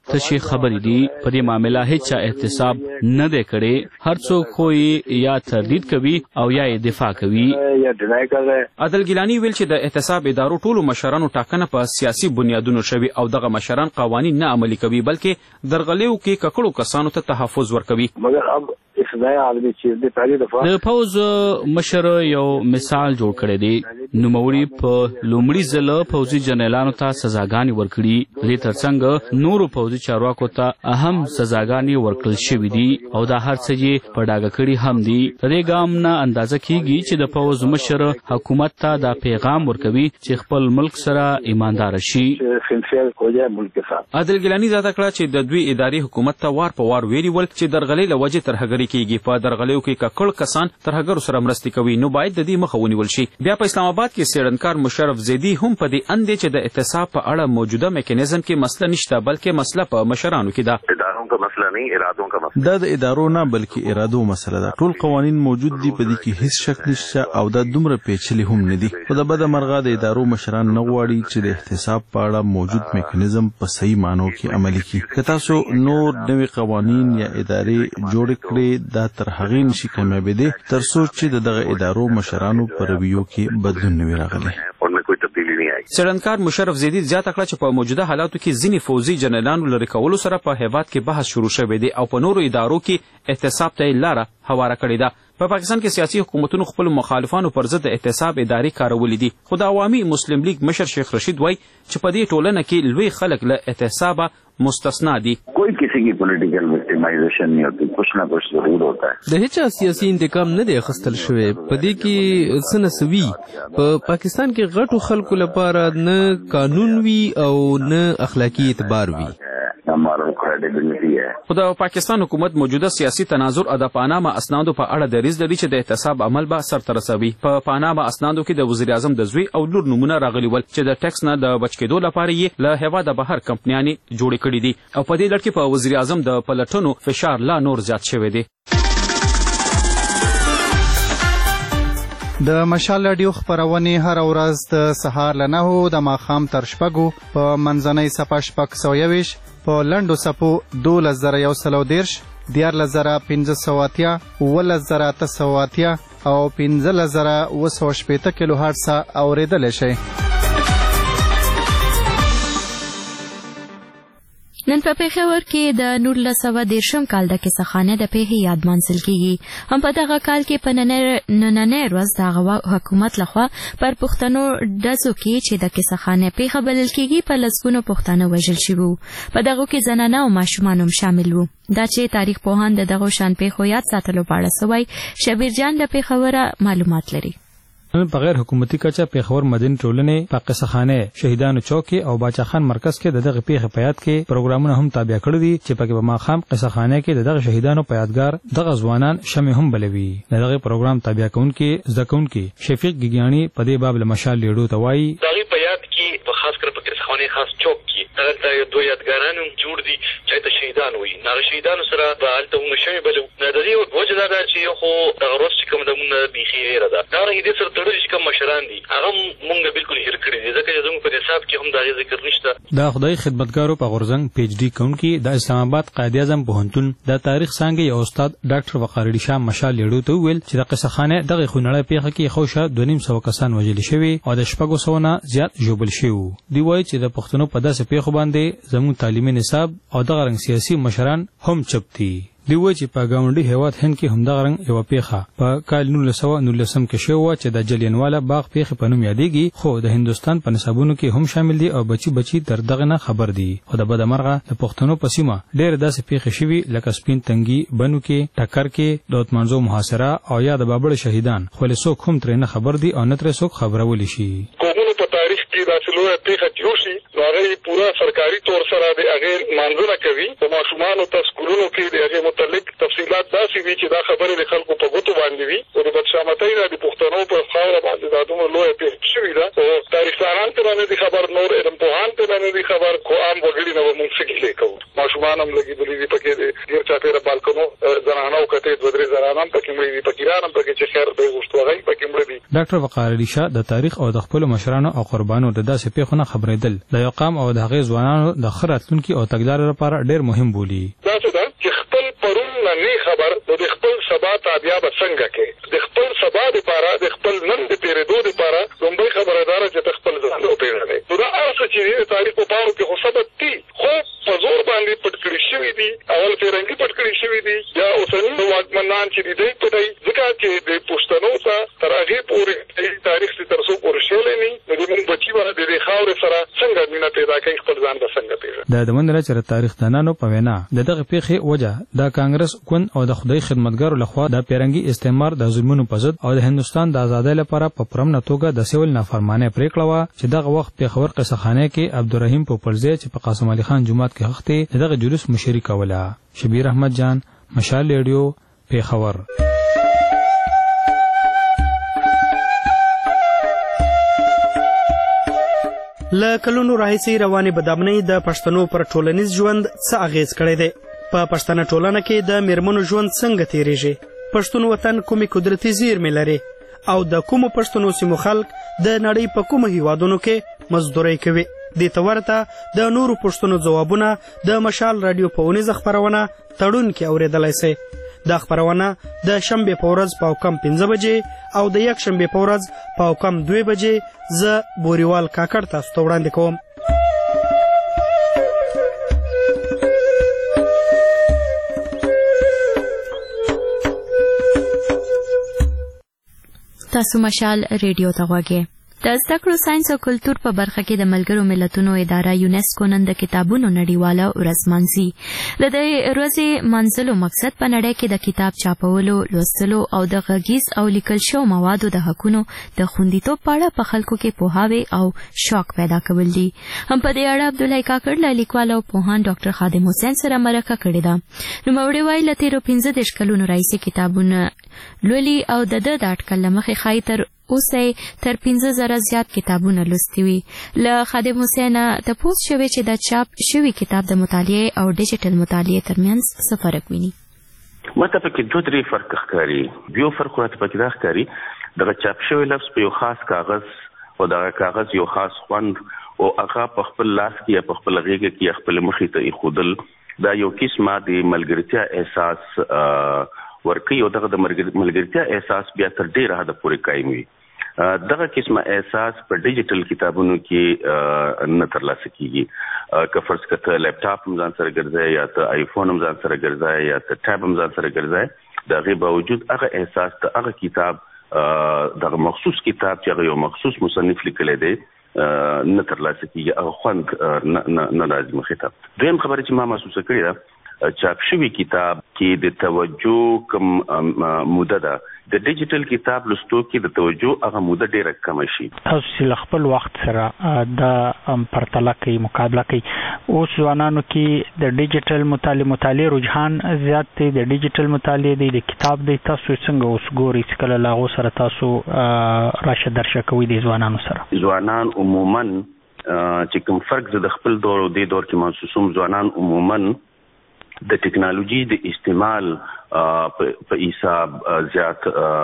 تشي خبرې دي. په دې معاملې هیڅ احتساب نه دی کړی. هر څوک خو یا تردید کوي او یا دفاع کوي. عادل ګیلانی ویل چې د احتساب ادارو ټولو مشرانو ټاکنه په سیاسي بنیادونو شوي او دغه مشران قوانین نه عملي کوي بلکې درغلیو کې ککړو کسانو ته تحفظ ورکوي. د پوز مشر یو مثال جوړ کړی دی. نوموړي په لومړي ځل پوځي جنرالانو ته سزاګانې ورکړي. دې ترڅنګ نورو پوځي چارواکو ته اهم سزاګانې ورکړل شوې دي او دا هر څه یې په ډاګه کړي هم دي. د دې ګام نه اندازه کیږي چې د پوز مشر حکومت ته دا پیغام ورکوي چې خپل ملک سره ایماندار شي. عادل ګیلانی زیاته کړه چې د دوی اداري حکومت ته وار په وار ویلي ول چې درغلۍ له وجې ترهګري کیږي. په درغلیو کې ککړ کسان ترهګرو سره مرستې کوي نو باید د دې مخه ونیول شي. بیا په اسلام آباد کې څېړنکار مشرف زیدي هم په دې اند دی چې د احتساب په اړه موجوده میکانیزم کې مسله نشته بلکې مسله په مشرانو کې ده. ادارو کا مسله نه ارادو کا مسله. دا د ادارو نه بلکې ارادو مسله ده. ټول قوانین موجود دي په دې کې هیڅ شک نشته او دا دومره پیچلي هم نه دي. خو د بده مرغه د ادارو مشران نه غواړي چې د احتساب په اړه موجود میکانیزم په صحیح معنو کې عملي کړي. که تاسو نور نوي قوانین یا ادارې جوړ کړئ دا تر هغې نشي کامیابېدی تر څو چې د دغه ادارو مشرانو په رویو کې بدلون نه وي راغلی. څېړنکار مشرف زیدي زیاته کړه چې په موجوده حالاتو کې ځینې پوځي جنرالانو لرې کولو سره په هیواد کې بحث شروع شوی دی او په نورو ادارو کې احتساب ته یې لاره هواره کړې ده. په پاکستان کې سیاسي حکومتونو خپل مخالفانو پر ضد احتساب ادارې کارولې دي. خو د عوامي مسلم لیگ مشر شیخ رشید وایي چې په دې ټولنه کې لوی خلک له احتسابه مستثنا دي. کوئی کسی کی پولیټیکل وکټیمایزیشن نه ہوتی. کچھ نہ کچھ ضرور ہوتا ہے. د هیڅ سیاسي انتقام نه دی اخیستل شوی. په دې کې څه نسوي. په پاکستان کې غټو خلکو لپاره نه قانون وي او نه اخلاقی اعتبار وي. خو د پاکستان حکومت موجوده سیاسي تناظر او د پاناما اسنادو په اړه دریځ لري چې د احتساب عمل به سرته رسوي. په پاناما اسنادو کې د وزیر اعظم د زوی او لور نومونه راغلي ول چې د ټیکس نه د بچ کېدو لپاره یې له هیواده بهر کمپنیانې جوړې کړي دي او په دې لړ کې په وزیر اعظم د پلټنو فشار لا نور زیات شوی دی. د مشال رادیو خبرونه هر ورځ د سهار له نهو د ماښام تر شپږو په منځنۍ صفحه شپږ سوه یوویشت په لنډو څپو دولس زره یو سل او دېرش دیارلس زره پنځه سوه اتیا اوولس زره اته سوه اتیا او پنځلس زره اوه سوه شپېته کیلو هرټزه اورېدلی شئ. نن په پېښور کې د نولس سوه دېرشم کال د کیسهخانې د پیښې یاد مانځل کیږي. هم په دغه کال کې په نننۍ ورځ د هغه حکومت لخوا پر پښتنو ډزو کې چې د کیسهخانې پیښه بلل کیږي په لسګونو پښتانه وژل شوي وو. په دغو کې زنانه او ماشومان هم شامل وو. دا چې تاریخ پوهان د دغو شان پیښو یاد ساتلو په اړه څه وایي شبیر جان د پېښوره معلومات لري. نن په غیر حکومتي کچه پېښور مدني ټولنې په قصخانه شهیدانو چوک او باچا خان مرکز کې د دغه پیښې په یاد کې پروګرامونه هم تابع کړي دي چې پکې په ماښام قصخانه کې د دغه شهیدانو په یادګار دغه ځوانان شمع هم بلوي. دغه پروګرام تابع کوونکي زده کوونکي شفیق ګیګیانی په دې باب له مشال لیډو ته وایي دغه په یاد کې په خاص کر په قصخانه خاص چوک کې دغه دوه یادګاران جوړ دي چې د شهیدانو وي. هغه شهیدانو سره به هلته موږ شمع بلو. د دې وجه دا ده چې خو دغه روز چې کوم د موږ بیخي ویره ده دا دې سره تړلي چې کوم مشران دي هغه مونږ بالکل هیر کړی دي ځکه چې زموږ په حساب کې هم دا ذکر نشته. دا خدای خدمتګارو په غورزنګ پی ایچ ډي کوونکی د اسلام آباد قائد اعظم پوهنتون د تاریخ څانګې یو استاد ډاکټر وقار علي شاه مشال لیډو ته وویل چې د قصخانه دغه خونړۍ پیښه کې خوشه دوه نیم سوه کسان وژل شوي او د شپږو سوو نه زیات ژوبل شوي. دی وایي چې د پښتنو په داسې پیښو باندې زموږ تعلیمي نصاب او دغه رنګ سیاسي مشران هم چپ دي. دی وایي چې په ګاونډي هیواد هند کې همدغه رنګ یوه پیښه په کال نولس سوه نولسم کې شوې وه چې د جلیانواله باغ پیښې په نوم یادېږي خو د هندوستان په نصابونو کې هم شامل دي او بچي بچي تر دغه نه خبر دي. خو د بده مرغه د پښتنو په سیمه ډېرې داسې پیښې شوي لکه سپین تنګي بنو کې ټکر کې د اتمانزو محاصره او یا د بابړ شهیدان خو څوک هم ترې نه خبر دي او نه ترې څوک خبرولی شي. قومونو په تاریخ کې داسې لویه پیښه جوړ شي نو هغه یې پوره سرکاري طور سره د هغې مانځنه کوي. په ماشومانو ته سکولونو کې د هغې متعلق تفصیلات داسې وي چې دا خبرې د خلکو په ګوتو باندې وي او د بدشامتۍ نه د پښتنو په خاوره باندې دا دومره لویه پیښه شوې ده او تاریخدانان ترې نه دي خبر نور علم پوهان ترې نه دي خبر خو عام وګړي نه به مونږ څه کیسې کوو. ماشومان هم لګېدلي دي پکې د ډېر چاپېره بالکنو زنانه او کتې دوه درې زنانه هم پکې مړي دي فقیران هم پکې چې خیر دی غوښتو هغه پکې مړه دي. ډاکټر وقار علي شاه د تاریخ او د خپلو مشرانو او قربانو د داسې داسې پیښو نه خبرېدل د یو قام او د هغې ځوانانو د ښه راتلونکي او تګلارې لپاره ډېر مهم بولي. دا څه ده چې خپل پرون نه نه خبر نو د خپل سبا تابیا به څنګه کې د خپل سبا دپاره د خپل نن د تېرېدو دپاره لومړی خبره دا ده چې ته خپل ځان وپېژنې. نو دا هر څه چې د تاریخ په پاڼو کې خو ثبت دي خو په زور باندې پټ کړي شوي دي. اول فرنګي پټ کړي شوي دي یا اوسني واکمنان چې دي دوی پټوي ځکه چې د پښتنو ته تر هغې پورې تاریخ چې تر څو پورې شولی نه نو زموږ بچي به د دې خاورې سره څنګه مینه پیدا کوي خپل ځان به څنګه پېژني. د دمندره چې د تاریخ دانانو په وینا د دغې پیښې وجه د کانګرس ګوند او د خدای خدمتګارو لخوا د پیرنګي استعمار د ظلمونو په ضد او د هندوستان د ازادۍ لپاره په پرمنه توګه د سیول نافرمانۍ پرېکړه وه چې دغه وخت پېښور قصهخانه کې عبدالرحیم پوپلزی چې په قاسم علي خان جومات کې خښ دی د دغه جلوس مشري کوله. شبیر احمد جان، مشال ریډیو، پېښور. له کلونو راهیسې روانې بدامنۍ د پښتنو پر ټولنیز ژوند څه اغېز کړی دی؟ په پښتنه ټولنه کې د میرمنو ژوند څنګه تېرېږي؟ پښتون وطن کومې قدرتي زیرمې لري او د کومو پښتنو سیمو خلک د نړۍ په کومو هیوادونو کې مزدورۍ کوي؟ دې ته ورته د نورو پښتنو ځوابونه د مشال راډیو په اونیزه خپرونه تړون کې اورېدلی سئ. دا خپرونه د شنبې په ورځ په اوکم پنځه بجې او د یک شنبې په ورځ په اوکم دوې بجې زه بوریوال کاکړ تاسو ته وړاندې کوم. تاسو مشال ریډیو ته غوږی. د زده کړو ساینس او کلتور په برخه کې د ملګرو ملتونو اداره یونسکو نن د کتابونو نړیواله ورځ مانځي. د دې ورځې مانځلو مقصد په نړۍ کې د کتاب چاپولو، لوستلو او د غږیز او لیکل شوو موادو د حقونو د خوندیتوب په اړه په خلکو کې پوهاوی او شوق پیدا کول دي. هم په دې اړه عبدالله کاکړ له لیکوال او پوهان ډاکټر خادم حسین سره مرکه کړې ده. نوموړی وایي له تېرو پنځه دېرش کلونو راهیسې کتابونه لولي او د ده د اټکل له مخې ښایي تر اوسه تر پنځه زره زیات کتابونه لوستي وي. له خادم حسین تپوس شوی چې د چاپ شوي کتاب د مطالعې او ډیجیټل مطالعې ترمنځ څه فرق ویني. ماته پکې دوه درې فرق ښکاري. یو فرق راته پکې دا ښکاري دغه چاپ شوی لفظ په یو خاص کاغذ او دغه کاغذ یو خاص خوند او هغه په خپل لاس کې یا په خپل غېږه کې خپل مخې ته ایښودل دا یو قسمه د ملګرتیا احساس ورکوي او دغه د ملګرتیا احساس بیا تر ډېره حده پورې قایم وي. دغه قسمه احساس په ډیجیټل کتابونو کې نه ترلاسه کیږي. که فرض کړه ته لیپټاپ هم ځان سره ګرځوې یا ته آیفون هم ځان سره ګرځوې یا ته ټیب هم ځان سره ګرځوې د هغې باوجود هغه احساس د هغه کتاب دغه مخصوص کتاب چې هغه یو مخصوص مصنف لیکلی دی نه ترلاسه کیږي، هغه خوند نه راځي مخې ته. دویم خبره چې ما محسوسه کړې ده چاپ شوي کتاب کې د توجه کم موده ده، د ډیجیټل کتاب لوستو کې د توجه هغه موده ډیره کمه شي. تاسو چې له خپل وخت سره دا پرتله کوي، مقابله کوي، اوس ځوانانو کې د ډیجیټل مطالعې مطالعې رجحان زیات دی، د ډیجیټل مطالعې دی، د کتاب دی. تاسو څنګه اوس ګورئ چې کله له هغو سره تاسو راشه درشه کوئ د ځوانانو سره؟ ځوانان عموما چې کوم فرق زه د خپل دور او دې دور کې محسوسوم، ځوانان عموما د ټکنالوژي د استعمال په حساب زیات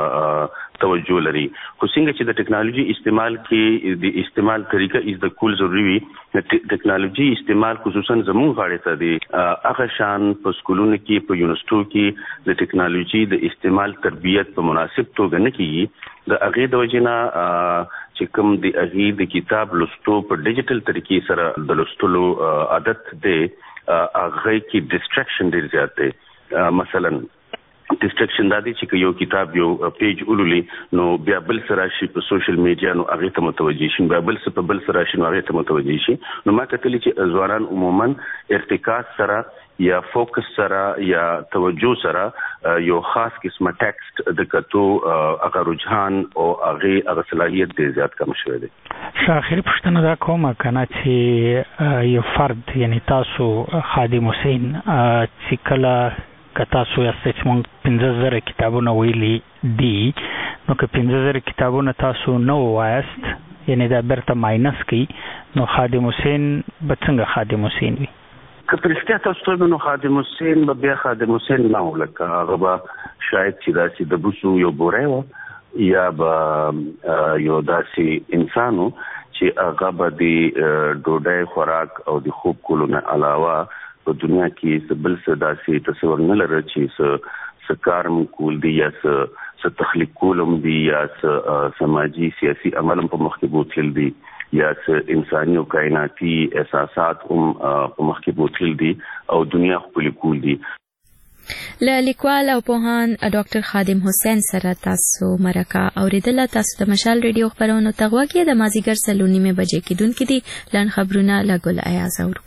توجه لري. خو څنګه چې د ټکنالوژي استعمال کې د استعمال طریقه از د کول ضروري وي، ټکنالوژي استعمال خصوصا زموږ غاړې ته دی. هغه شان په سکولونو کې په یونیورسټو کې د ټکنالوژي د استعمال تربیت په مناسب توګه نه کیږي. د هغې د وجې نه چې کوم د هغې د کتاب لوستو په ډیجیټل طریقې سره د لوستلو عادت دی هغه کې ډسټریکشن ډېر زیات دی. مثلا ډسټریکشن دا دی چې یو کتاب یو پیج ولولي نو بیا بل سره شي په سوشل میډیا نو هغې ته متوجه شي، بیا بل څه په بل سره شي نو هغې ته متوجه شي. نو ما کتلي چې ځوانان عموما ارتکاز سره یا فوکس سره یا توجه سره یو خاص قسمه ټیکسټ د کتو هغه رجحان او هغې هغه صلاحیت ډېر زیات کم شوی دی. ښه، اخري پوښتنه دا کومه که نه چې یو فرد یعنې تاسو خادم حسین چې کله که تاسو یاستئ چې مونږ پنځه زره کتابونه ویلي دي، نو که پنځه زره کتابونه تاسو نه ووایاست یعنې دا بیرته ماینس کوي، نو خادم حسین به څنګه خادم حسین وي؟ که په رښتیا تاسو ته نو خادم حسین به بیا خادم حسین نه و، لکه هغه به شاید چې داسې د بوسو یو بوری و یا به یو داسې انسان و چې هغه به د ډوډۍ خوراک او د خوب کولو نه علاوه په دنیا کې بل څه داسې تصور نه لري چې څه کار کول دي یا څه تخلیق کولم دي یا څه سماجی سیاسي عمل په مخ کې بوتل دي یا څه انساني او کائناتي احساسات هم په مخ کې بوتل دي او دنیا خپل کول دي. له لیکوال او پوهان ډاکټر خادم حسین سره تاسو مرکه اوریدله. تاسو د مشال ریډیو خبرونو ته غوږ یې. د مازیګر سلو نیمې بجې کېدونکې دي. لنډ خبرونه له ګل ایاز اورو.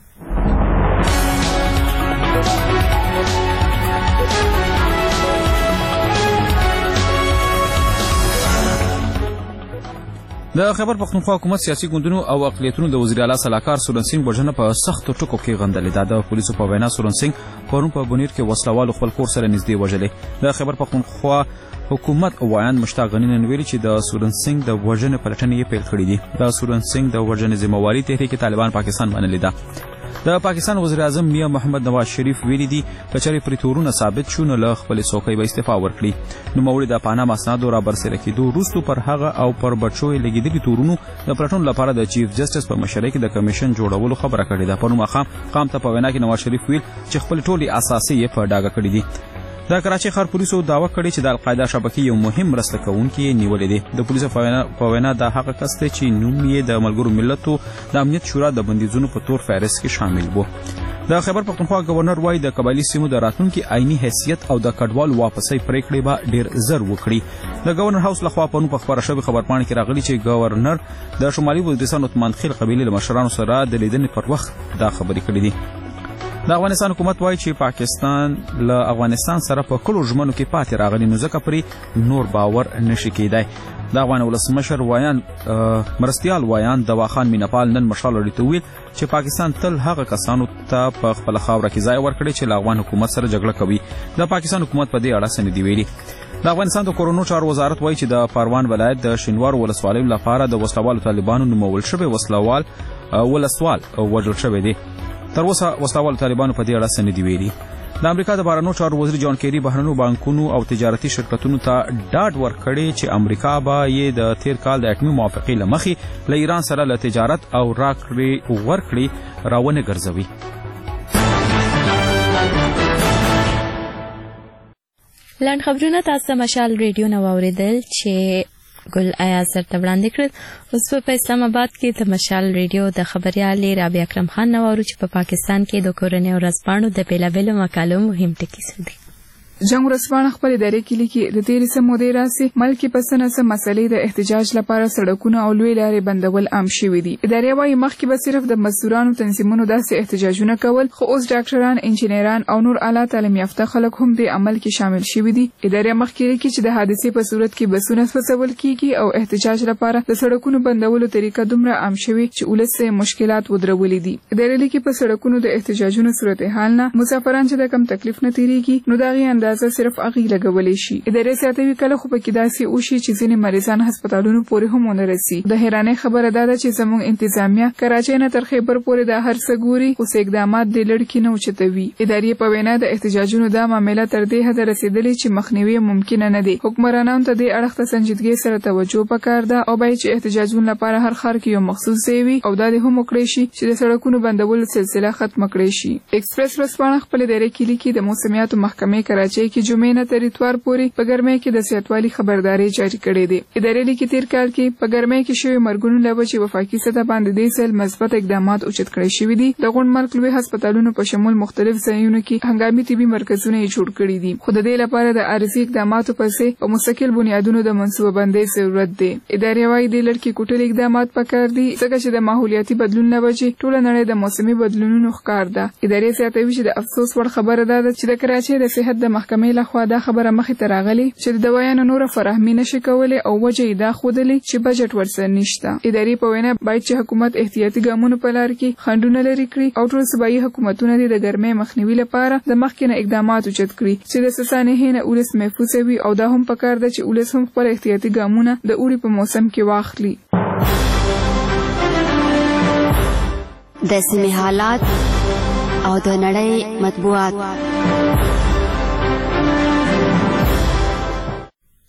د خیبر پختونخوا حکومت سیاسي ګوندونو او اقلیتونو د وزیر اعلی سلاکار سورن سنگ وژنه په سختو ټکو کې غندلې ده. د پولیسو په وینا سورن سنگ پرون په بونیر کې وسلوالو خپل کور سره نږدې وژلې. د خیبر پختونخوا حکومت وایان مشتاق غنی ویلي چې د سورن سنگ د وژنې پلټنې یې پیل کړې دي. د سورن سنگ د وژنې ذمہواری تحریک طالبان پاکستان منلې ده. د پاکستان وزیر اعظم میا محمد نواز شریف ویلي دي کچاري پریتورونه ثابت شو نو له خپل څوکۍ به استعفا ورکړي. نو موري د پاناما اسناد را برسره کېدو وروسته پر هغه او پر بچوي لګیدلي تورونو د پلټون لپاره د چیف جسټس په مشرۍ کې د کمیشن جوړولو خبره کړې ده. پرون مخام قام ته په وینا کې نواز شریف ویل چې خپل ټولي اساسي یې په ډاګه کړې دي. د کراچي ښار پولیسو داوا کړې چې د القاعده شبکې یو مهم مرسته کوونکی نیولې دي. د پولیسو په وینا د هغه کس ته چې نوم یې د ملګرو ملتونو د امنیت شورا د بندیزونو په تور فهرست کې شامل وو. د خیبر پختونخوا گورنر وایي د قبایلي سیمو د راتلونکي عیني حیثیت او د کډوال واپسۍ پریکړې به ډیر زر وکړي. د گورنر هاوس لخوا پرون په خبره شوې خبرپاڼه کې راغلي چې گورنر د شمالي وزیرستان عثمان خیل قبیلې له مشرانو سره د لیدنې پر وخت دا خبرې کړې دي. د افغانستان حکومت وایي چې پاکستان له افغانستان سره په کلو ژمنو کې پاتې راغلی نو ځکه پرې نور باور نشي کېدای. د افغان ولسمشر وایان مرستیال وایان دواخان مینپال نن مشال اړیته ویل چې پاکستان تل هغه کسانو ته په خپل خاوره کې ځای ورکړي چې له افغان حکومت سره جګړه کوي. د پاکستان حکومت په دې اړه څه نه دی ویلي. د افغانستان د کورونو چارو وزارت وایي چې د پروان ولایت د شینوار ولسوالۍ لپاره د وسلوالو طالبانو نومول شوی وسلوال ولسوال وژل شوی دی. تر اوسه وسلوالو طالبانو په دې اړه څه نه دی ویلي. د امریکا د بهرنیو چارو وزیر جان کیری بهرنیو بانکونو او تجارتي شرکتونو ته ډاډ ورکړی چې امریکا به یې د تیر کال د اټومي موافقې له مخې له ایران سره له تجارت او راکړې ورکړې راونه ګرځوي. لنډ خبرونه تاسو مشال ریډیو نو اوریدل چې ګل ایاز سره وړاندې کړل. اوس په اسلام آباد کې د مشال ریډیو د خبريال رابعه اکرم خان نو ورو چې په پاکستان کې د کورنۍ ورځپاڼو د بیلابېلو مقالو مهم ټکي څه دي. جنگ ورځپاڼه خپل ادارې کې لیکي د تیرې سه مودې راسي ملک په سنه سه مسلې د احتجاج لپاره سړکونه او لوی لارې بندول عام شوي دي. ادارې وايي مخکې به صرف د مزدورانو تنظیمونو داسې احتجاجونه کول خو اوس ډاکټران انجینران او نور اعلی تعلیم یافته خلک هم د عمل کې شامل شوي دي. ادارې مخکې لیکي چې د حادثې په صورت کې بسونه سوځول کیږي او احتجاج لپاره د سړکونو بندولو طریقه دومره عام شوي چې ولس مشکلات ودرولې دي. ادارې لیکي په سړکونو د احتجاجونو صورتحال نه مسافران چې د کم تکلیف نه تیریږي نو دغه اندازه صرف اغي لګولې شي. ادارې ساتوي کله خو پکې داسې وشي چې ځینې مریضان هسپتالونو پورې هم ونه رسي. د حیرانۍ خبره دا ده چې زموږ انتظامیه کراچۍ نه تر خیبر پورې د هر څه ګوري خو اقدامات د لړکې نه اوچتوي. ادارې په وینا د احتجاجونو دا معامله تر دې حده رسیدلې چې مخنیوي ممکن نه دی. حکمرانانو ته د اړخ ته سنجیدګۍ سره توجه پکار ده او باید چې احتجاجونو لپاره هر ښار کې یو مخصوص ځای وي او دا د هم وکړي شي چې د سړکونو بندولو سلسله ختم کړي شي. ایکسپریس ورځپاڼه خپل ادارې کې لیکي د موسمیاتو محکمې کراچۍ کې جمعې نه تر اتوار پورې په ګرمۍ کې د صحتوالي خبرداري جاری کړې ده. ادارې لیکي تیر کال کې په ګرمۍ کې شوی مرګونو له وجې وفاقي سطح باندې د سل مثبت اقدامات اوچت کړي شوي دي. د غونډ ملک لوی هسپتالونو په شمول مختلف ځایونو کې هنګامي طبي مرکزونه جوړ کړي دي. خو د دې لپاره د عارضي اقداماتو پسې په مستقل بنیادونو د منصوبه بندۍ ضرورت دی. ادارې وايي د لړکې کوټل اقدامات پکار دي ځکه چې د ماحولیاتي بدلون له وجې ټوله نړۍ د موسمي بدلونونو ښکار ده. ادارې زیاتوي چې د افسوس وړ خبره ده چې د کراچۍ د صحت د محکمې لخوا دا خبره مخې ته راغلي چې د دوايانو نور فراهمي نشي کولای او وجه یې دا ښودلې چې بجټ ورسره نشته. ادارې په وینا باید چې حکومت احتیاطي ګامونه په لار کې خنډونه لري کړي او ټول صوبایي حکومتونه د ګرمۍ مخنیوي لپاره د مخکې نه اقدامات اوچت کړي چې د سسانې نه ولس محفوظ وي او دا هم پکار ده چې ولس هم خپل احتیاطي ګامونه د اوړي په موسم کې واخلي. د سیمې حالات او د نړۍ مطبوعات.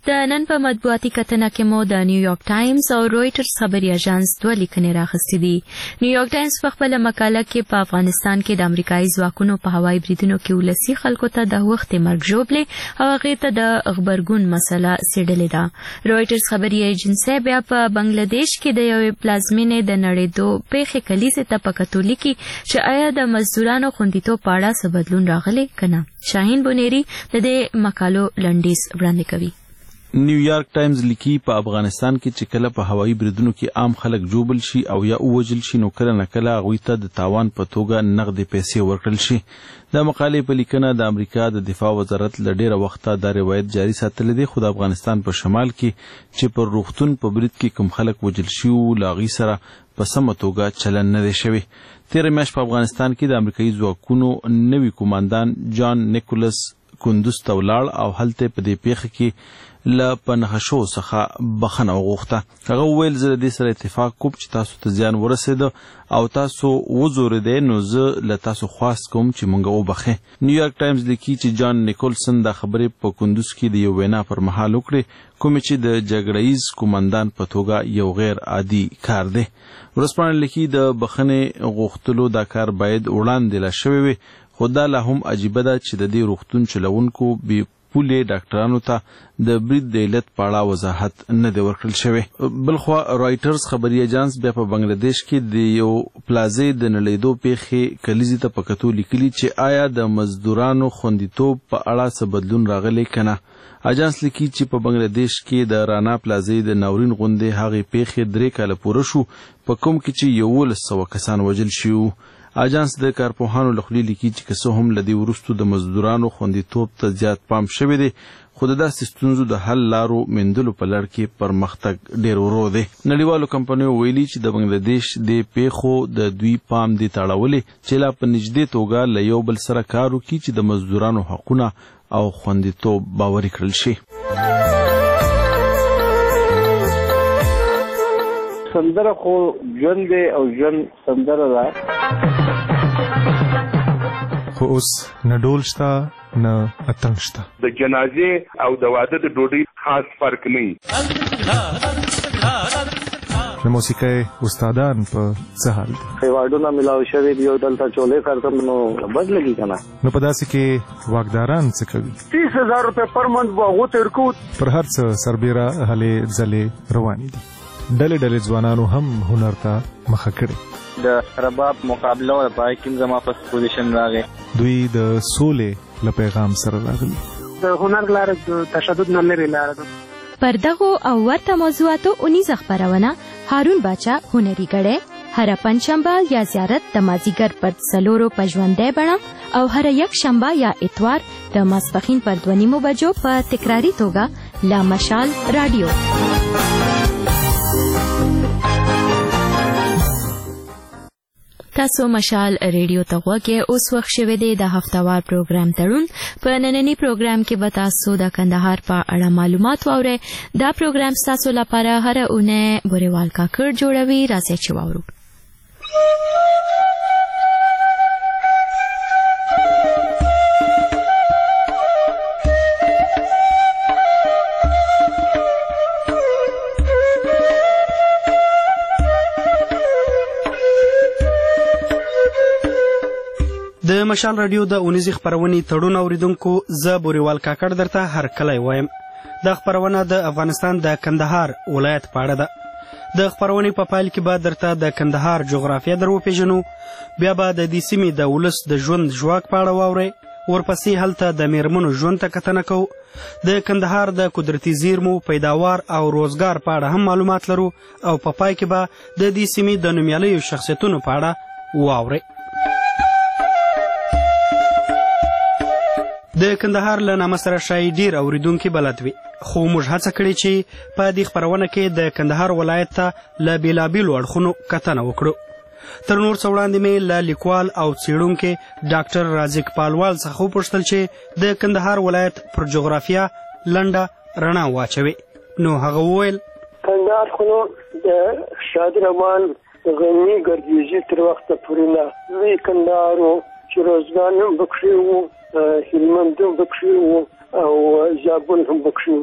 د نن په مطبوعاتي کتنه کې مو د نیویارک ټایمز او رويټرز خبري اژانس دوه لیکنې راغستې دي. نیویارک ټایمز په خپل مقاله کې په افغانستان کې د امریکایي ځواکونو په هوایي بریدونو کې ولسي خلکو ته د وخت مرګ ژوبلې او هغې ته د غبرګون مسله څېړلې ده. رويټرز خبري ایجنسي بیا په بنگلاديش کې د یوې پلازمینې د نړېدو پیښې کلیزې ته په کتو لیکي چې آیا د مزدورانو خوندیتوب په اړه څه بدلون راغلی که نه. شاهین بونیری د دې مقالو لنډیز وړاندې کوي. نیویارک ټایمز لیکي په افغانستان کې چې کله په هوایي بریدونو کې عام خلک جوبل شي او یا ووجل شي نو کله نه کله هغوی ته د تاوان په توګه نغدې پیسې ورکړل شي. د مقالې په لیکنه د امریکا د دفاع وزارت له ډېره وخته دا روایت جاري ساتلی دی، خو د افغانستان په شمال کې چې پر روغتون په برید کې کوم خلک وجل شي له هغوی سره په سمه توګه چلن نه دی شوی. تېره میاشت په افغانستان کې د امریکایي ځواکونو نوي قوماندان جان نیکولس کندوز ته ولاړ او هلته په دې پیښه کې له پنهشو څخه بخښنه وغوښته. هغه وویل زه د دې سره اتفاق کوم چې تاسو ته زیان ورسېده او تاسو وزورېدئ نو زه له تاسو خواست کوم چې موږ وبخښئ. نیویارک ټایمز لیکي چې جان نیکولسن دا خبرې په کندوز کې د یو وینا پر مهال وکړې کومې چې د جګړه ییز قومندان په توګه یو غیر عادي کار دی. ورځپاڼه لیکي د بخښنې غوښتلو دا کار باید وړاندې لا شوی وي، خو دا لا هم عجیبه ده چې د دې روغتون چلوونکو بې پولې ډاکټرانو ته د برید د علت په اړه وضاحت نه دی ورکړل شوی. بلخوا رایټرز خبري اژانس بیا په بنگلاديش کې د یو پلازې د نړېدو پیښې کلیزې ته په کتو لیکلي چې آیا د مزدورانو خوندیتوب په اړه څه بدلون راغلی که نه. اژانس لیکي چې په بنگلاديش کې د رانا پلازې د ناورین غوندې هغې پیښې درې کاله پوره شو په کوم کې چې یولس سوه کسان وژل شوي وو. اژانس د کارپوهانو له خولې لیکي چې که څه هم له دې وروستو د مزدورانو خوندیتوب ته زیات پام شوی دی، خو د داسې ستونزو د حل لارو موندلو په لړ کې پرمختګ ډېر ورو دی. نړیوالو کمپنیو ویلي چې د بنگلاديش د پیښو د دوی پام دې ته اړولی چې لا په نږدې توګه له یو بل سره کار وکړي چې د مزدورانو حقونه او خوندیتوب باوري کړل شي. سندره خو ژوند دی او ژوند سندره ده، خو اوس نه ډول شته نه اتڼ شته. د جنازې او د واده د ډوډۍ خاص فرق نه وي. د موسیقۍ استادان په څه حال دي؟ ایوارډونه ملاو شوي دي او دلته چولې کړم نو بد لګي که نه. نو په داسې کې واکداران څه کوي؟ تیس هزار روپۍ پر منت به هغو ته ورکوو. پر هر څه سربیره هلې ځلې روانې دي. ډلې ډلې ځوانانو هم هنر ته مخه کړې. د رباب مقابله او پای کې زما په پوزیشن راغی. دوی د سولې له پیغام سره راغلي. د هنر لاره د تشدد نه لرې لاره ده. پر دغو او ورته موضوعاتو اونیزه خپرونه هارون باچا هنري ګړی هر پنځشنبه یا زیارت د مازیګر پر څلورو په ژوندۍ بڼه او هر یک شنبه یا اتوار د ماسپښین پر دوه نیمو بجو په تکراري توګه لا مشال رادیو. تاسو مشال ریډیو ته غوږی. اوس وخت شوی دی د هفتهوار پروګرام تړون. په نننی پروګرام کې به تاسو د کندهار په اړه معلومات واورئ. دا پروګرام ستاسو لپاره هره اونۍ بوریوال کاکړ جوړوي. راځئ چې واورو. د مشال رادیو د اونیزې خپرونې تړون اوریدونکو، زه بوریوال کاکړ درته هرکلی وایم. دا خپرونه د افغانستان د کندهار ولایت په اړه ده. د خپرونې په پیل کې به درته د کندهار جغرافیه در وپېژنو، بیا به د دې سیمې د ولس د ژوند ژواک په اړه واورئ، ورپسې هلته د میرمنو ژوند ته کتنه کوو. د کندهار د قدرتي زیرمو، پیداوار او روزګار په اړه هم معلومات لرو او په پای کې به د دې سیمې د نومیالیو شخصیتونو په اړه واورئ. د کندهار له نامه سره شایي ډېر اوریدونکي بلد وي، خو موږ هڅه کړې چې په دې خپرونه کې د کندهار ولایت ته له بېلابېلو اړخونو کتنه وکړو. تر نور څه وړاندې مې له لیکوال او څېړونکي ډاکټر رازق پالوال څخه وپوښتل چې د کندهار ولایت پر جغرافیه لنډه رڼا واچوي. نو هغه وویل کندهار خو نو د شاد روان غني ګردیزي تر وخته پورې نه لوی کندهار و چې روزګان هم پکښې و، هلمند هم پکښې و او زابل هم پکښې و.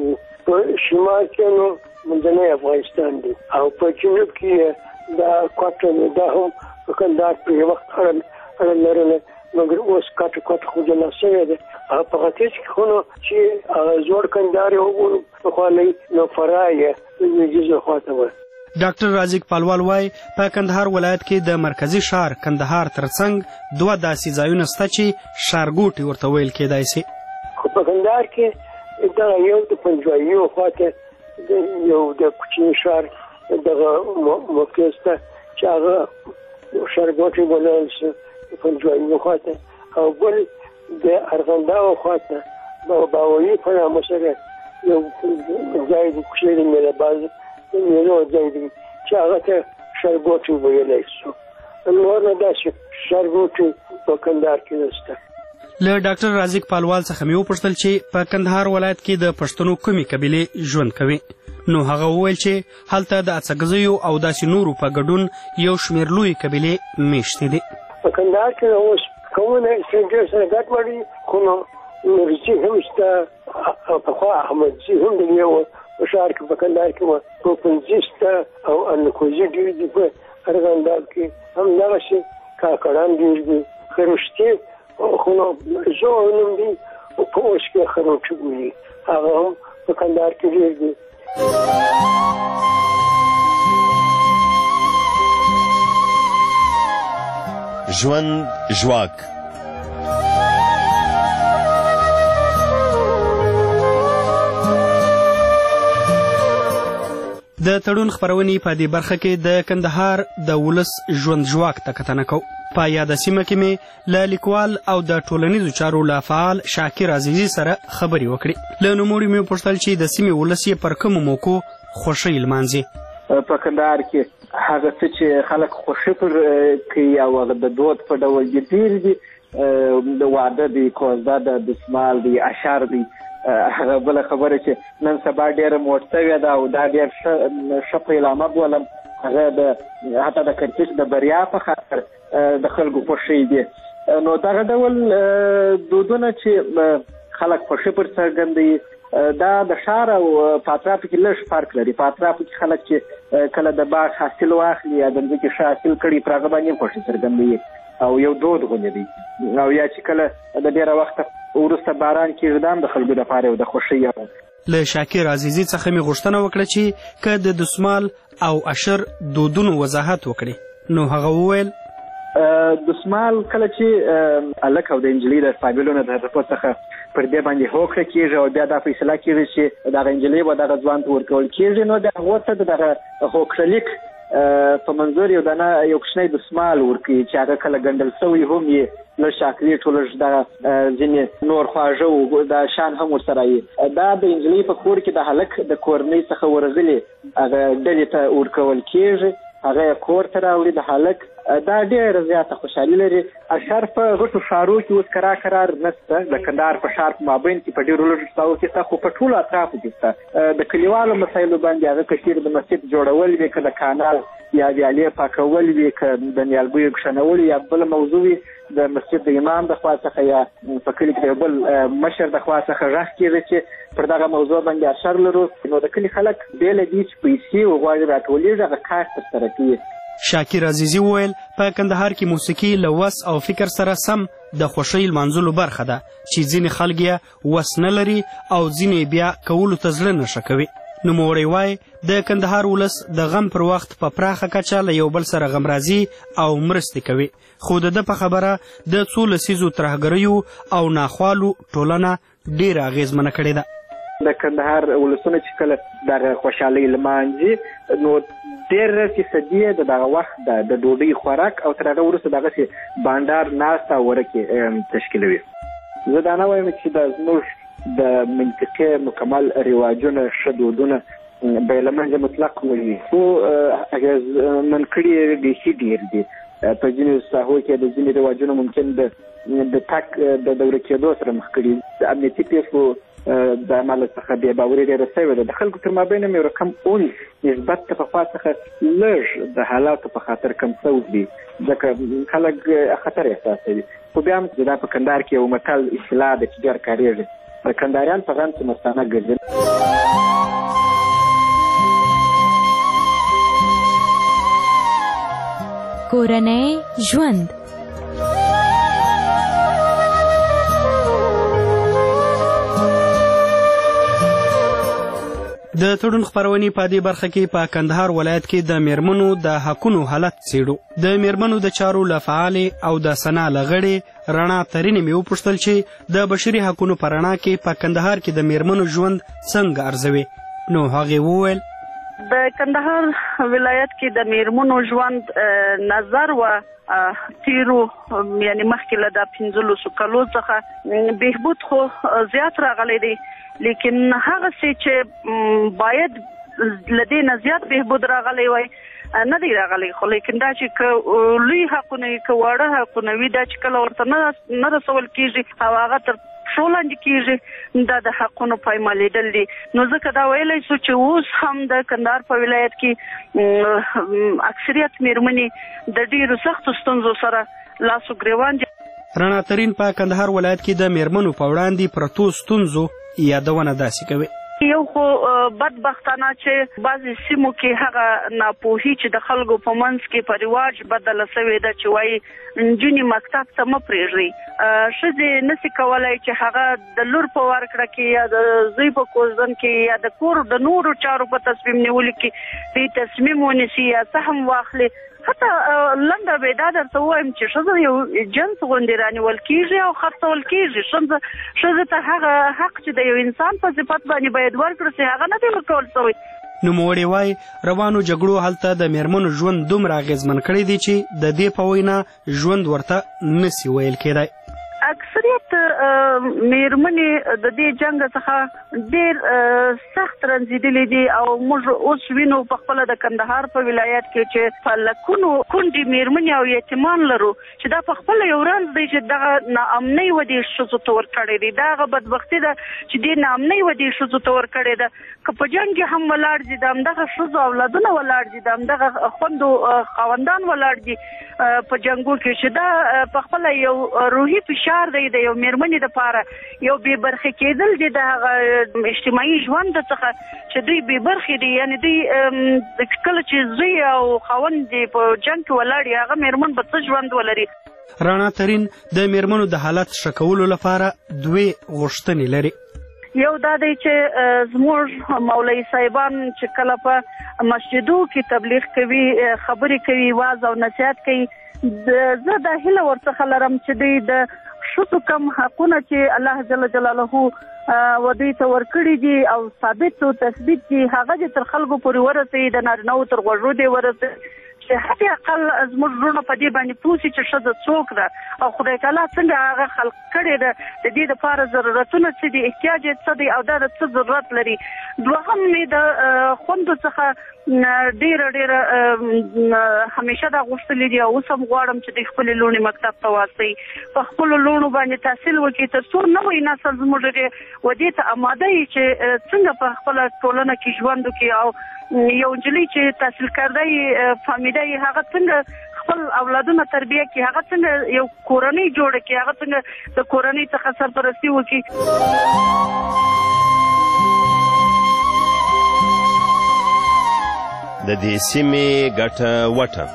په شمال کې نو منځنی افغانستان دی او په جنوب کې دا کوټه دا هم په کندهار په وخت اړه لرله مګر اوس کاټ کاټ خو جلا شوی دی په ختیځ کې خو نو چې زوړ کندهار یو په خالي نو فرای یې خواته و. ډاکټر رازق پالوال وای په کندهار ولایت کې د مرکزی ښار کندهار ترڅنګ دوه داسې ځایونه شته چې ښارګوټي ورته ویل کېدای شي. خو په کندهار کې دا یو د پنځوایو خواته یو د کوچني ښار دغه مرکز ته چې هغه ښارګوټي بلل شي پنځوایو خواته او بل د ارغنداو خواته د باوی په نامه سره یو ځای د کوچني ملاباز نو ځای دی چې هغه ته ښارګوټي ویلی شو. نور نه داسې ښارګوټي په کندهار کې نشته. له ډاکټر رازق پالوال څخه مې وپوښتل چې په کندهار ولایت کې د پښتنو کومې قبیلې ژوند کوي نو هغه وویل چې هلته د اڅګزیو او داسې نورو په ګډون یو شمېر لویې قبیلې میشتې دي. په کندهار کې اوس قومونه ډېر سره ګډ دي خو نو نورزي هم شته او پخوا احمدزي هم دی یو په ښار کې په کندهار کې وه توپنځي شته او انکوزي ډېر دي په ارغنداب کې همدغسې کاکړان ډېر دي خروشتي خو نو زه نوم دي په اوس کې خروټي بولي هغه هم په کندهار کې ډېر دي. ژوند ژواک د تړون خپرونې په دې برخه کې د کندهار د ولس ژوند ژواک ته کتنه کوو. په یاده سیمه کې مې له لیکوال او د ټولنیزو چارو له فعال شاکر عزیزي سره خبرې وکړې. له نوموړي مې وپوښتل چې د سیمې ولس یې پر کومو موقعو خوښۍ لمانځي. په کندهار کې هغه څه چې خلک خوښي پر کوي او هغه د دود په ډول دي ډېر دي د واده دی کوزده ده دسمال دی اشر دی هغه بله خبره چې نن سبا ډېره موټ شوې ده او دا ډېر ښه پیلامه بولم هغه د حتی د کرکټ د بریا په خاطر د خلکو خوښۍ دي. نو دغه ډول دودونه چې خلک خوښي پر څرګندوي دا د ښار او په اطرافو کې لږ فرق لري. په اطرافو کې خلک چې کله د باغ حاصل واخلي یا د ځمکې ښه حاصل کړي پر هغه باندې خوښي څرګندوي او یو دود غوندې دی او یا چې کله د ډېره وخته وروسته باران کېږي دا هم د خلکو دپاره یو د خوښۍ. له شاکر عزیزي څخه مې غوښتنه وکړه چې که د دسمال او اشر دودونو وضاحت وکړي نو هغه وویل دسمال کله چې هلک او د نجلۍ د قابلونو د طرفو څخه پر دې باندې هوکړه کېږي او بیا دا فیصله کېږي چې دغه نجلۍ به دغه ځوان ته ورکول کېږي نو د هغو ته د دغه هوکړلیک په منظور یو دانه یو کوچنی دسمال ورکوي چې هغه کله ګنډل شوی هم یې لږ چاکلیټ لږ دغه ځینې نور خواږه د شان هم ورسره یي. دا د نجلۍ په کور کې د هلک د کورنۍ څخه ورغلي هغه ډلې ته ورکول کېږي هغه یې کور ته راوړي د هلک دا ډېره زیاته خوشحالي لري. اشر په غټو ښارو کې اوس کرار کرار نشته د کندهار په ښار په مابین کې په ډېرو لږو ساحو کې شته خو په ټولو اطرافو کې شته. د کلیوالو مسایلو باندې هغه که چېرې د مسجد جوړول وي که د کانال یا ویالې پاکول وي که د نیالګیو کښېنول یا بله موضوع وي د مسجد د امام د خوا څخه یا په کلي کې د یو بل مشر د خوا څخه غږ کېږي چې پر دغه موضوع باندې اشر لرو نو د کلي خلک بې له دې چې پیسې وغواړي راټولېږي هغه کار ترسره کوي. شاکر عزیزي وویل په کندهار کې موسیقي له وس او فکر سره سم د خوښۍ لمانځلو برخه ده چې ځینې خلک یې وس نه لري او ځینې بیا کولو ته زړه نښه کوي. نوموړی وایي د کندهار ولس د غم پر وخت په پراخه کچه له یو بل سره غمرازي او مرستې کوي خو د ده په خبره د څو لسیزو ترهګریو او ناخوالو ټولنه ډېره اغېزمنه کړې ده. د کندهار ولسونه چې کله دغه خوشحالۍ لمانځي نو ډېره فیصدي د دغه وخت د ډوډۍ خوراک او تر هغه وروسته دغسې بانډار ناسته او ورکې تشکیلوي. زه دا نه وایم چې دا زموږ د منطقې مکمل رواجونه ښه دودونه به یې له منځه مطلق ووي خو اغېزمن کړي بیخي ډېر دي. په ځینې ساحو کې د ځینې رواجونه ممکن د تک د دوره کېدو سره مخ کړي. د امنیتي پیښو د امله څخه بې باوري ډېره شوې ده. د خلکو تر مابین هم یو رقم اون نسبت ته پخوا څخه لږ د حالاتو په خاطر کم شوی دي ځکه خلک خطر احساسوي. خو بیا هم دا په کندهار کې یو متل اصطلاح ده چې ډېر کارېږي د کندهاریان په غم کې مستانه ګرځي. کورنۍ ژوند. د تړون خپرونې په دې برخه کې په کندهار ولایت کې د میرمنو د حقونو حالت څیړو. د میرمنو د چارو له فعالې او د سنا له غړې رڼا ترینې مې وپوښتل چې د بشري حقونو په رڼا کې په کندهار کې د میرمنو ژوند څنګه ارزوي. نو هغې وویل د کندهار ولایت کې د میرمنو ژوند نظر و تیرو یعنی مخکې له د پنځلسو کالو څخه بهبود خو زیات راغلی دی، لیکن هغه څه چې باید له دې نه زیات بهبود راغلی وای نه دی راغلی. خو لیکن دا چې که لوی حقونه وي که واړه حقونه وي دا چې کله ورته نه رسول کېږي او هغه تر پښو لاندې کېږي دا د حقونو پایمالېدل دي. نو ځکه دا ویلی شو چې اوس هم د کندهار په ولایت کې اکثریت میرمنې د ډېرو سختو ستونزو سره لاس و ګرېوان دي. رڼا ترین په کندهار ولایت کې د میرمنو په وړاندې پرتو ستونزو یادونه داسې کوي. یو خو بدبختانه چې بعضې سیمو کې هغه ناپوهي چې د خلکو په منځ کې په رواج بدله سوې ده چې وایي نجونې مکتب ته مه پرېږدئ. ښځې نسي کولی چې هغه د لور په ورکړه کې یا د زوی په کوزدن کې یا د کور د نورو چارو په تصمیم نیولو کې دې تصمیم ونیسي یا سهم واخلي. حتی لنډه به دا درته ووایم چې ښځه یو جنس غوندې رانیول کېږي او خرڅول کېږي. ښځه ښځې ته هغه حق چې د یو انسان په صفت باندې باید ورکړل سي هغه نه دی ورکول سوی. نوموړې وایي روانو جګړو هلته د میرمنو ژوند دومره اغېزمن کړی دی چې د دې په وینا ژوند ورته نسي ویل کېدی. اکثریت میرمنې د دې جنګ څخه ډېر سخت رنځېدلې دي او موږ اوس وینو په خپله د کندهار په ولایت کې چې په لکونو کونډې میرمنې او یتیمان لرو چې دا په خپله یو رنځ دی چې دغه ناامنۍ ودې ښځو ته ورکړی دی. دا هغه بدبختي ده چې دې ناامنۍ ودې ښځو ته ورکړې ده. که په جنګ کې هم ولاړ دي د همدغه ښځو اولادونه ولاړ دي د همدغه خوندو خاوندان ولاړ دي په جنګو کې چې دا په خپله یو روحي فشار دی د یو میرمنې دپاره یو بې برخې کېدل دي د هغه اجتماعي ژوند څخه چې دوی بې برخې دي. یعنې دوی کله چې زوی او خاوند دي په جنګ کې ولاړ وي هغه میرمن به څه ژوند ولري. رڼا ترین د میرمنو د حالت ښه کولو لپاره دوې غوښتنې لري. یو دا دی چې زموږ مولوي صاحبان چې کله په مسجدو کې تبلیغ کوي خبرې کوي واعظ او نصیحت کوي زه دا هیله ورڅخه لرم چې دوی د ښځو کم حقونه چې الله جل جلاله و دوی ته ورکړي دي او ثابت او تثبیت دي هغه دې تر خلکو پورې ورسوي د نارینهو تر غوږو دې ورسوي چې حتی اقل زموږ وروڼه په دې باندې پوه سي چې ښځه څوک ده او خدای تعالی څنګه هغه خلق کړې ده د دې دپاره ضرورتونه څه دي احتیاج یې څه دی او دا د څه ضرورت لري. دوهم مې د خوندو څخه ډېره ډېره همیشه دا غوښتلي دي او اوس هم غواړم چې دوی خپلې لوڼې مکتب ته واستوي په خپلو لوڼو باندې تحصیل وکړي تر څو نوی نسل زموږ ودې ته اماده وي چې څنګه په خپله ټولنه کې ژوند وکړي او یو نجلۍ چې تحصیل کرده یې فهمیده یې هغه څنګه خپل اولادونه تربیه کړي هغه څنګه یو کورنۍ جوړه کړي هغه څنګه د کورنۍ څخه سرپرستي وکړي. د دې سیمې ګټه وټه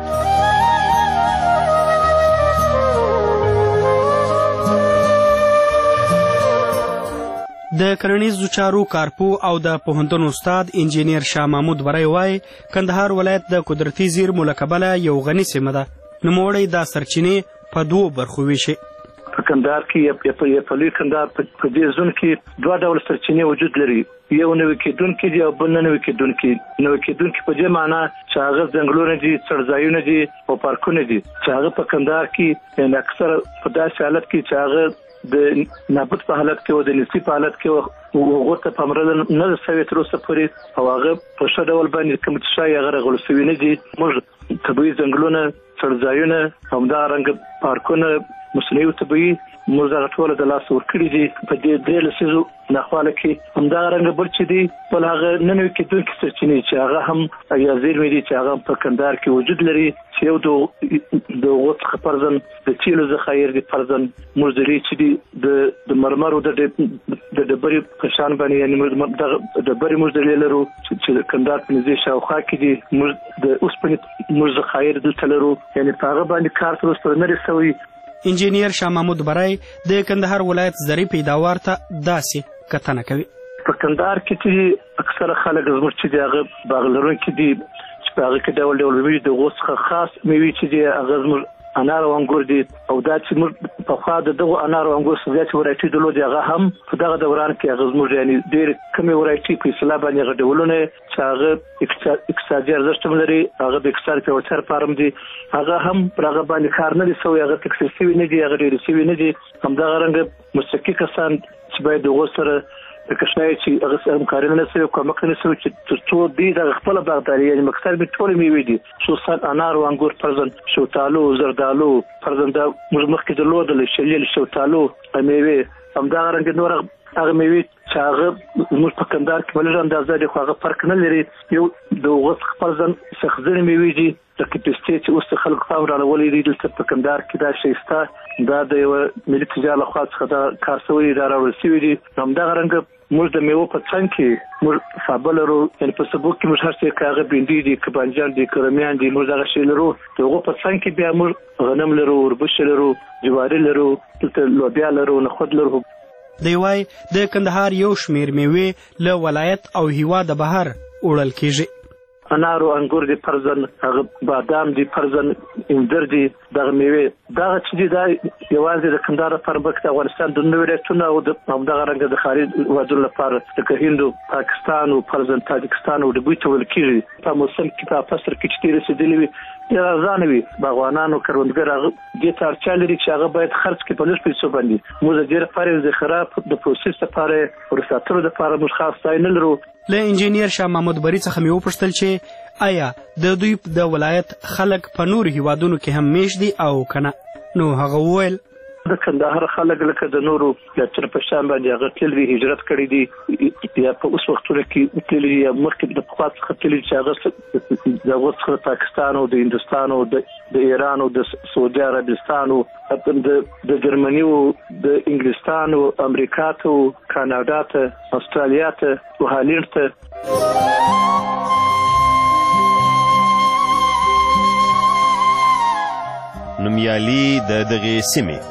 د کرنیزو چارو کارپو او د پوهنتون استاد انجینیر شاه محمود بری وایي کندهار ولایت د قدرتي زیرمو له کبله یو غني سیمه ده. نوموړی دا سرچینې په دوو برخو ویشي. په کندهار کې په لوی کندهار په دې زون کې دوه ډول سرچینې وجود لري. یو نوي کېدونکي دي او بل نه نوي کېدونکي. نوي کېدونکي په دې معنا چې هغه ځنګلونه دي څړځایونه دي او پارکونه دي چې هغه په کندهار کې اکثره په داسې حالت کې چې هغه د نابود په حالت کې او د نسبي په حالت کې هغو ته پاملرنه نه ده سوې تر اوسه پورې او هغه په ښه ډول باندې کوم چې ښایي هغه رغول سوي نه دي. موږ طبیعي ځنګلونه څړځایونه همدارنګه پارکونه مصنوعي طبیعي موږ دغه ټوله د لاس ورکړي دي په دې درې لسیزو ناخواله کې همدغه رنګه بل چې دی بل هغه نه نوي کېدونکي سرچینې چې هغه هم یا زیرمې دي چې هغه په کندهار کې وجود لري چې یو د هغو څخه فرضاً د تیلو ذخایر دي فرضاً موږ درې چې دي د مرمرو د ډبرې په شان باندې یعنې دغه ډبرې موږ درې لرو چې د کندهار په نږدې شاوخوا کې دي موږ د اوسپنې موږ ذخایر دلته لرو یعنې په هغه باندې کار تر اوسه نه دی سوی. انجینیر شاه محمود برای د کندهار ولایت زرعي پیداوار ته داسې کتنه کوي. په کندهار کې چې اکثره خلک زموږ چې د هغه باغ لرونکي دي چې په هغه کې ډول ډول مېوې د هغو څخه خاص مېوې چې دي هغه زموږ انار او انګور دي او دا چې موږ پخوا د دغو انار او انګور څخه زیاتې ورایټي درلودې هغه هم په دغه دوران کې هغه زموږ یعنې ډېرې کمې ورایټي په اصطلاح باندې هغه ډولونه چې هغه اقتصادي ارزښت هم لري هغه د اقتصاد پیاوړتیا لپاره هم دي هغه هم پر هغه باندې کار نه دی سوی هغه تکثیر سوي نه دي هغه ډېرې سوي نه دي همدغه رنګه مستقي کسان چې باید د هغو سره لکه شاید چې هغه سره همکاري نه سوي کومک نه سوي چې تر څو دوی دغه خپله باغداري یعنې مقصد مې ټولې مېوې دي خصوصا انار او انګور فرضاً شفتالو زردالو فرضاً دا موږ مخکې درلودل شلیل شفتالو مېوې همدغه رنګه نور هغه مېوې چې هغه زموږ په کندهار کې په لږه اندازه دي خو هغه فرق نه لري یو د هغو څخه فرضاً سختزنې مېوې دي لکه پستې چې اوس د خلکو پام راړولی دی دلته په کندهار کې دا شی شته دا د یوه ملي تجارت لخوا څخه دا کار سوی دا راوړل سوي دي همدغه رنګه موږ د میوو په څنګ کې موږ فابه لرو یعنې په سبو کې موږ هر څه که هغه بینډي دي که بانجان دي که رومیان دي موږ دغه شی لرو د هغو په څنګ کې بیا موږ غنم لرو وربشې لرو جواري لرو دلته لوبیا لرو نخود لرو. دی وایي د کندهار یو شمېر میوې له ولایت او هیواده بهر وړل کېږي. انار او انګور دي فرضاً هغه بادام دي فرضاً انځر دي دغه میوې دغه چې دي دا یوازې د کندهار لپاره بلکې د افغانستان د نورو ولایتونو او همدغه رنګه د خارج هېوادونو لپاره لکه هند او پاکستان او فرضاً تاجکستان او ډبوی ته ویل کېږي په موسم کې په فصل کې چې تېرې رسېدلې وي ډېر ارزانه وي باغوانان او کروندګر هغه دې ته اړتیا لري چې هغه باید خرڅ کړي په لږ پیسو باندې موږ د دې لپاره یو ذخیره د پروسس لپاره او د ساتلو لپاره موږ خاص ځای نه لرو. له انجینیر شاه محمود بري څخه مې وپوښتل چې آیا د دوی د ولایت خلک په نورو هیوادونو کې هم میشت دي او که نه نو هغه وویل د کندهار خلک لکه د نورو ولایتونو په شان باندې هغه تللي دي هجرت کړی دي یا په اوس وختونو کې تللي دي یا مخکې د پخوا څخه تللي دي چې هغه د هغو څخه د پاکستان او د هندوستان او د ایران او د سعودي عربستان او د جرمني او د انګلستان او امریکا ته او کاناډا ته استرالیا ته او هالند ته. نومیالي د دغې سیمې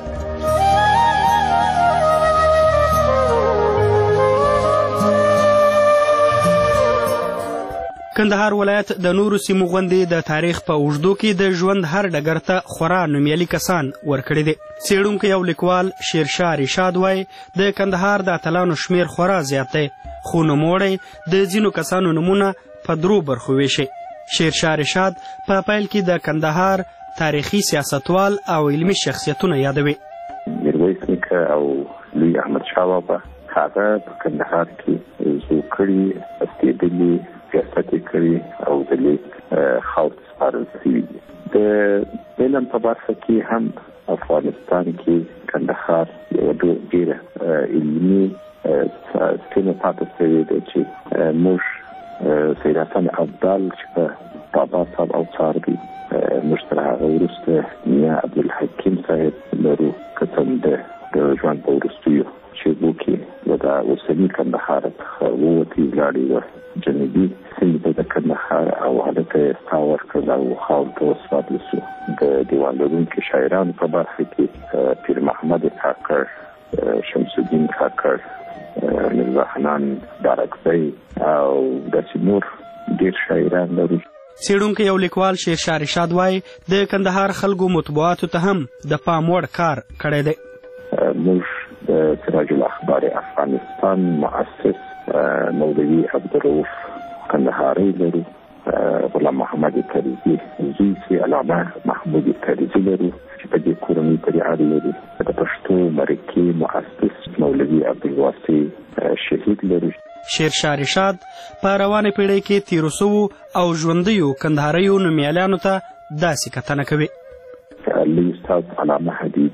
کندهار ولایت د نورو سیمو غوندې د تاریخ په اوږدو کې د ژوند هر ډګر ته خورا نومیالي کسان ورکړي دي. څېړونکی او لیکوال شیرشاه رشاد وایي د کندهار د اتلانو شمېر خورا زیات دی خو نوموړی د ځینو کسانو نومونه په درو برخو ویشي. شیرشاه رشاد په پیل کې د کندهار تاریخي سیاستوال او علمي شخصیتونه یادوي. میرویس نیکه او لوی احمدشاه بابا هغه په کندهار کې زو کړي استېدلي سیاست یې کړي او د لیک خاورې سپارل سوي دي. د علم په برخه کې هم افغانستان کې کندهار یوه ډېره علمي سیمه پاتې شوې ده چې موږ سید حسن ابدال چې په بابا صاحب او څار دي موږ تر هغه وروسته میا عبدالحکیم صاحب لرو که څه د ژوند په وروستیو شېبو کې د اوسني کندهار څخه ووتې ولاړې وه جنوبي سیمې ته د کندهار او هلته یې ستا ورکړل او خاورو ته وسپارل سو. د دیوان لرونکي شاعرانو په برخه کې پیر محمد کاکړ شمس الدین کاکړ میرزا حنان بارکزی او داسې نور ډېر شاعران لرو. څېړونکی او لیکوال شیرشاه رشاد وایي د کندهار خلکو مطبوعاتو ته هم د پام وړ کار کړی دی. موږ د سراج الاخبار افغانستان مؤسس مولوي عبدالرؤوف کندهاري لرو. غلام محمد طریزي زوی چې علامه محمود طریزي لرو چې په دې کورنۍ پورې اړه لري. د پښتو مرکې مؤسس مولوي عبدالواسي شهید لرو. شیرشاه رشاد په روانه پیړۍ کې تېرو سوو او ژوندیو کندهاریو نومیالیانو ته داسې کتنه کوي. لوی استاد علامه حبیبي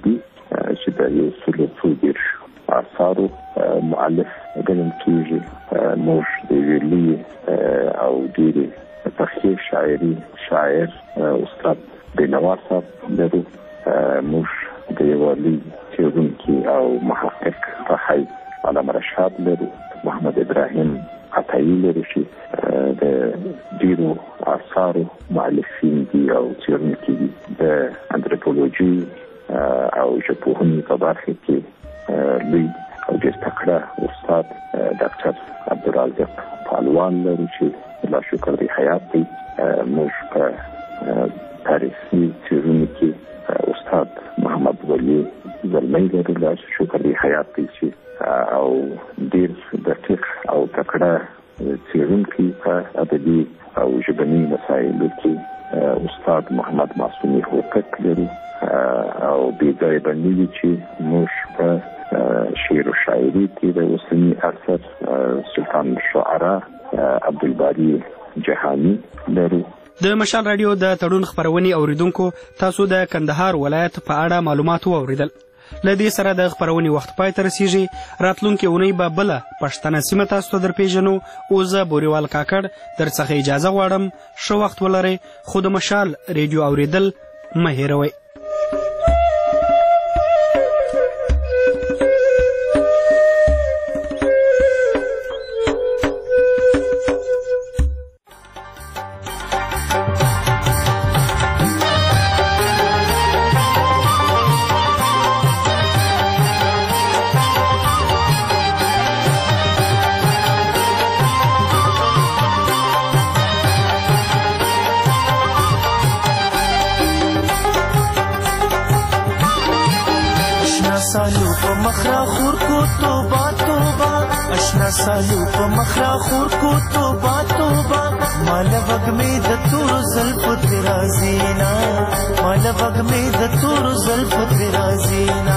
چې د یو سلو څو دېرش اثارو مؤلف ګڼل کېږي. موږ د یوې لویې او ډېرې پخې شاعري شاعر استاد بینوا صاحب لرو. موږ د یوه لوی څېړونکي او محقق په حیث علامه رشاد لرو. محمد ابراهیم عطایي لرو چې د ډېرو اثارو مؤلفین دي او څېړونکي دي. د انتروپولوژي او ژبپوهنې په برخه کې لوی او ډېر تکړه استاد ډاکټر عبدالرازق پهلوان لرو چې لاشکر دی حیات دی. موږ په تاریخي څېړنو کې استاد محمد ولی زلمی لرو لاشکر دی حیات دی چې او ډېر دقیق او تکړه څېړونکي په ادبي او ژبني مسایلو کې استاد محمد معصومي هوتک لرو. او بې ځایه به نه وي چې موږ په شعر و شاعري کې د اوسني اثر سلطان الشعرا عبدالباري جهاني لرو. د مشال راډیو د تړون خپرونې اوریدونکو تاسو د کندهار ولایت په اړه معلومات واوریدل. له دې سره د خپرونې وخت پای ته رسیږي. راتلونکې اونۍ به بله پښتنه سیمه تاسو ته درپېژنو. اوس زه بوریوال کاکړ در څخه اجازه غواړم. ښه وخت ولرئ، خو د مشال ریډیو اوریدل مه هېروئ. سالو په مخرا خور کو توبه توبه اشنا سالو په مخرا خور کو توبه توبه مال وګ می د تور زلف ترازینا مال وګ می د تور زلف ترازینا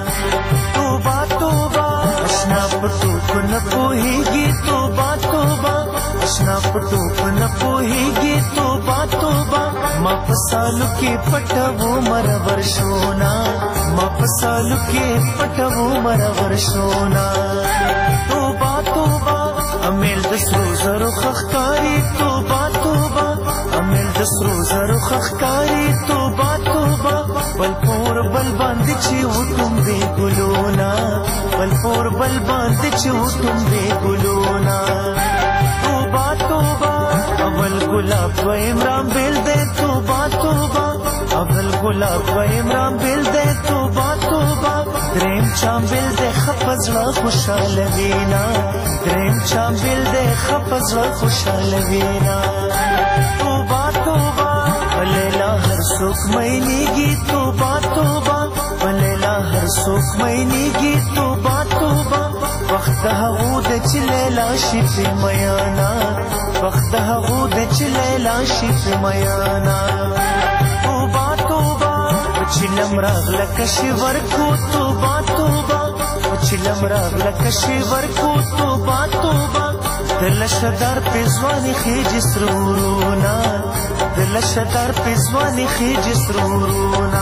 توبه توبه اشنا پټو کو نه پوهیږي توبه توبه اشنا پټو کو نه پوهیږي توبه توبه ما پسالو کې پټو مر ورشونا ما پسالو کې پټو مر ورشونا توبه توبه امیل د سرو زرو خخکاری توبه توبه امیل د سرو زرو خخکاری توبه توبه بل پور بل باندې چې وتم دې ګلونا بل پور بل باندې چې وتم دې ګلونا توبه توبه اول ګلاب و عمران بل دې توبه توبه اول ګلاب و عمران بل دې توبه توبه دریم چامبل دې خپزړه خوشاله وینا دریم چامبل دې خپزړه خوشاله وینا توبه توبه لیلا هر څوک مینېږي توبه توبه لیلا هر څوک مینېږي توبه توبه وخت هغو د چې لیلا شي په میانا وخت هغو د چې لیلا شي په میانا توبه توبه چلم راغله کشي ورکو توبه توبه چلم راغله کشي ورکو توبه توبه دل شدار پزوانی خیج سرورونا دل شدار پزوانی خیج سرورونا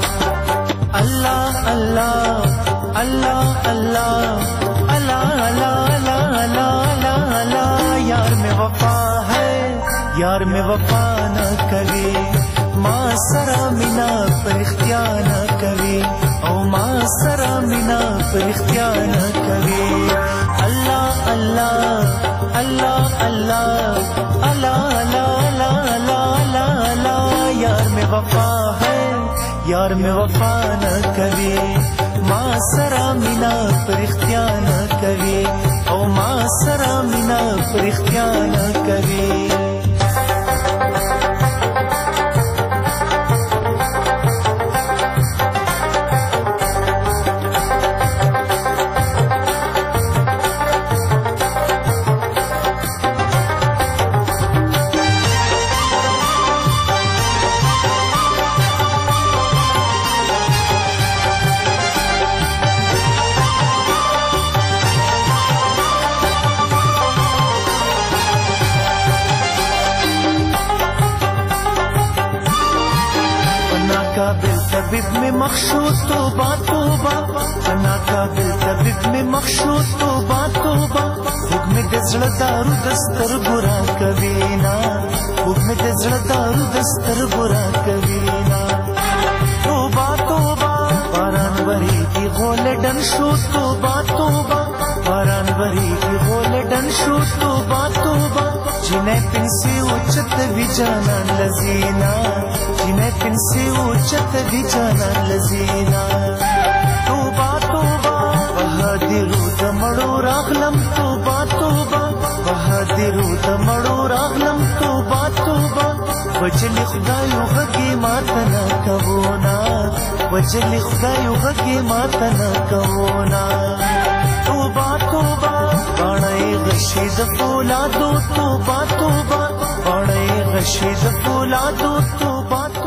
اللہ اللہ اللہ اللہ اللہ اللہ اللہ اللہ یار میں وفا ہے یار میں وفا نہ کرے ماں سرا مینا پر اختیار نہ کرے او ماں سرا مینا پر اختیار نہ کرے اللہ اللہ اللہ اللہ اللہ اللہ اللہ اللہ یار میں وفا ہے یار میں وفا نہ کرے ماں سرا مینا پر اختیار نہ کرے او ماں سرا مینا پر اختیار نہ کرے مخشو توبه توبه انا قابل طبيب میں مخشو توبه توبه وګ مې د زړه دارو دستر ګورا کوینا وګ مې د زړه دارو دستر ګورا کوینا توبه توبه باران وری کی غول ډن شو توبه توبه باران وری کی غول ډن شو توبه توبه جنې پنسي اوچت وی جانان لزینا جنې پنسي اوچت وی جانان لزینا توبه توبه بهادرو د مړو راغلم توبه توبه بهادرو د مړو راغلم توبه توبه وجلی خدایو غږی ماته نه کوونا وجلی خدایو غږی ماته نه کوونا توبه توبه باڼې غشي د فولادو توبه توبه باڼې غشي د فولادو توبه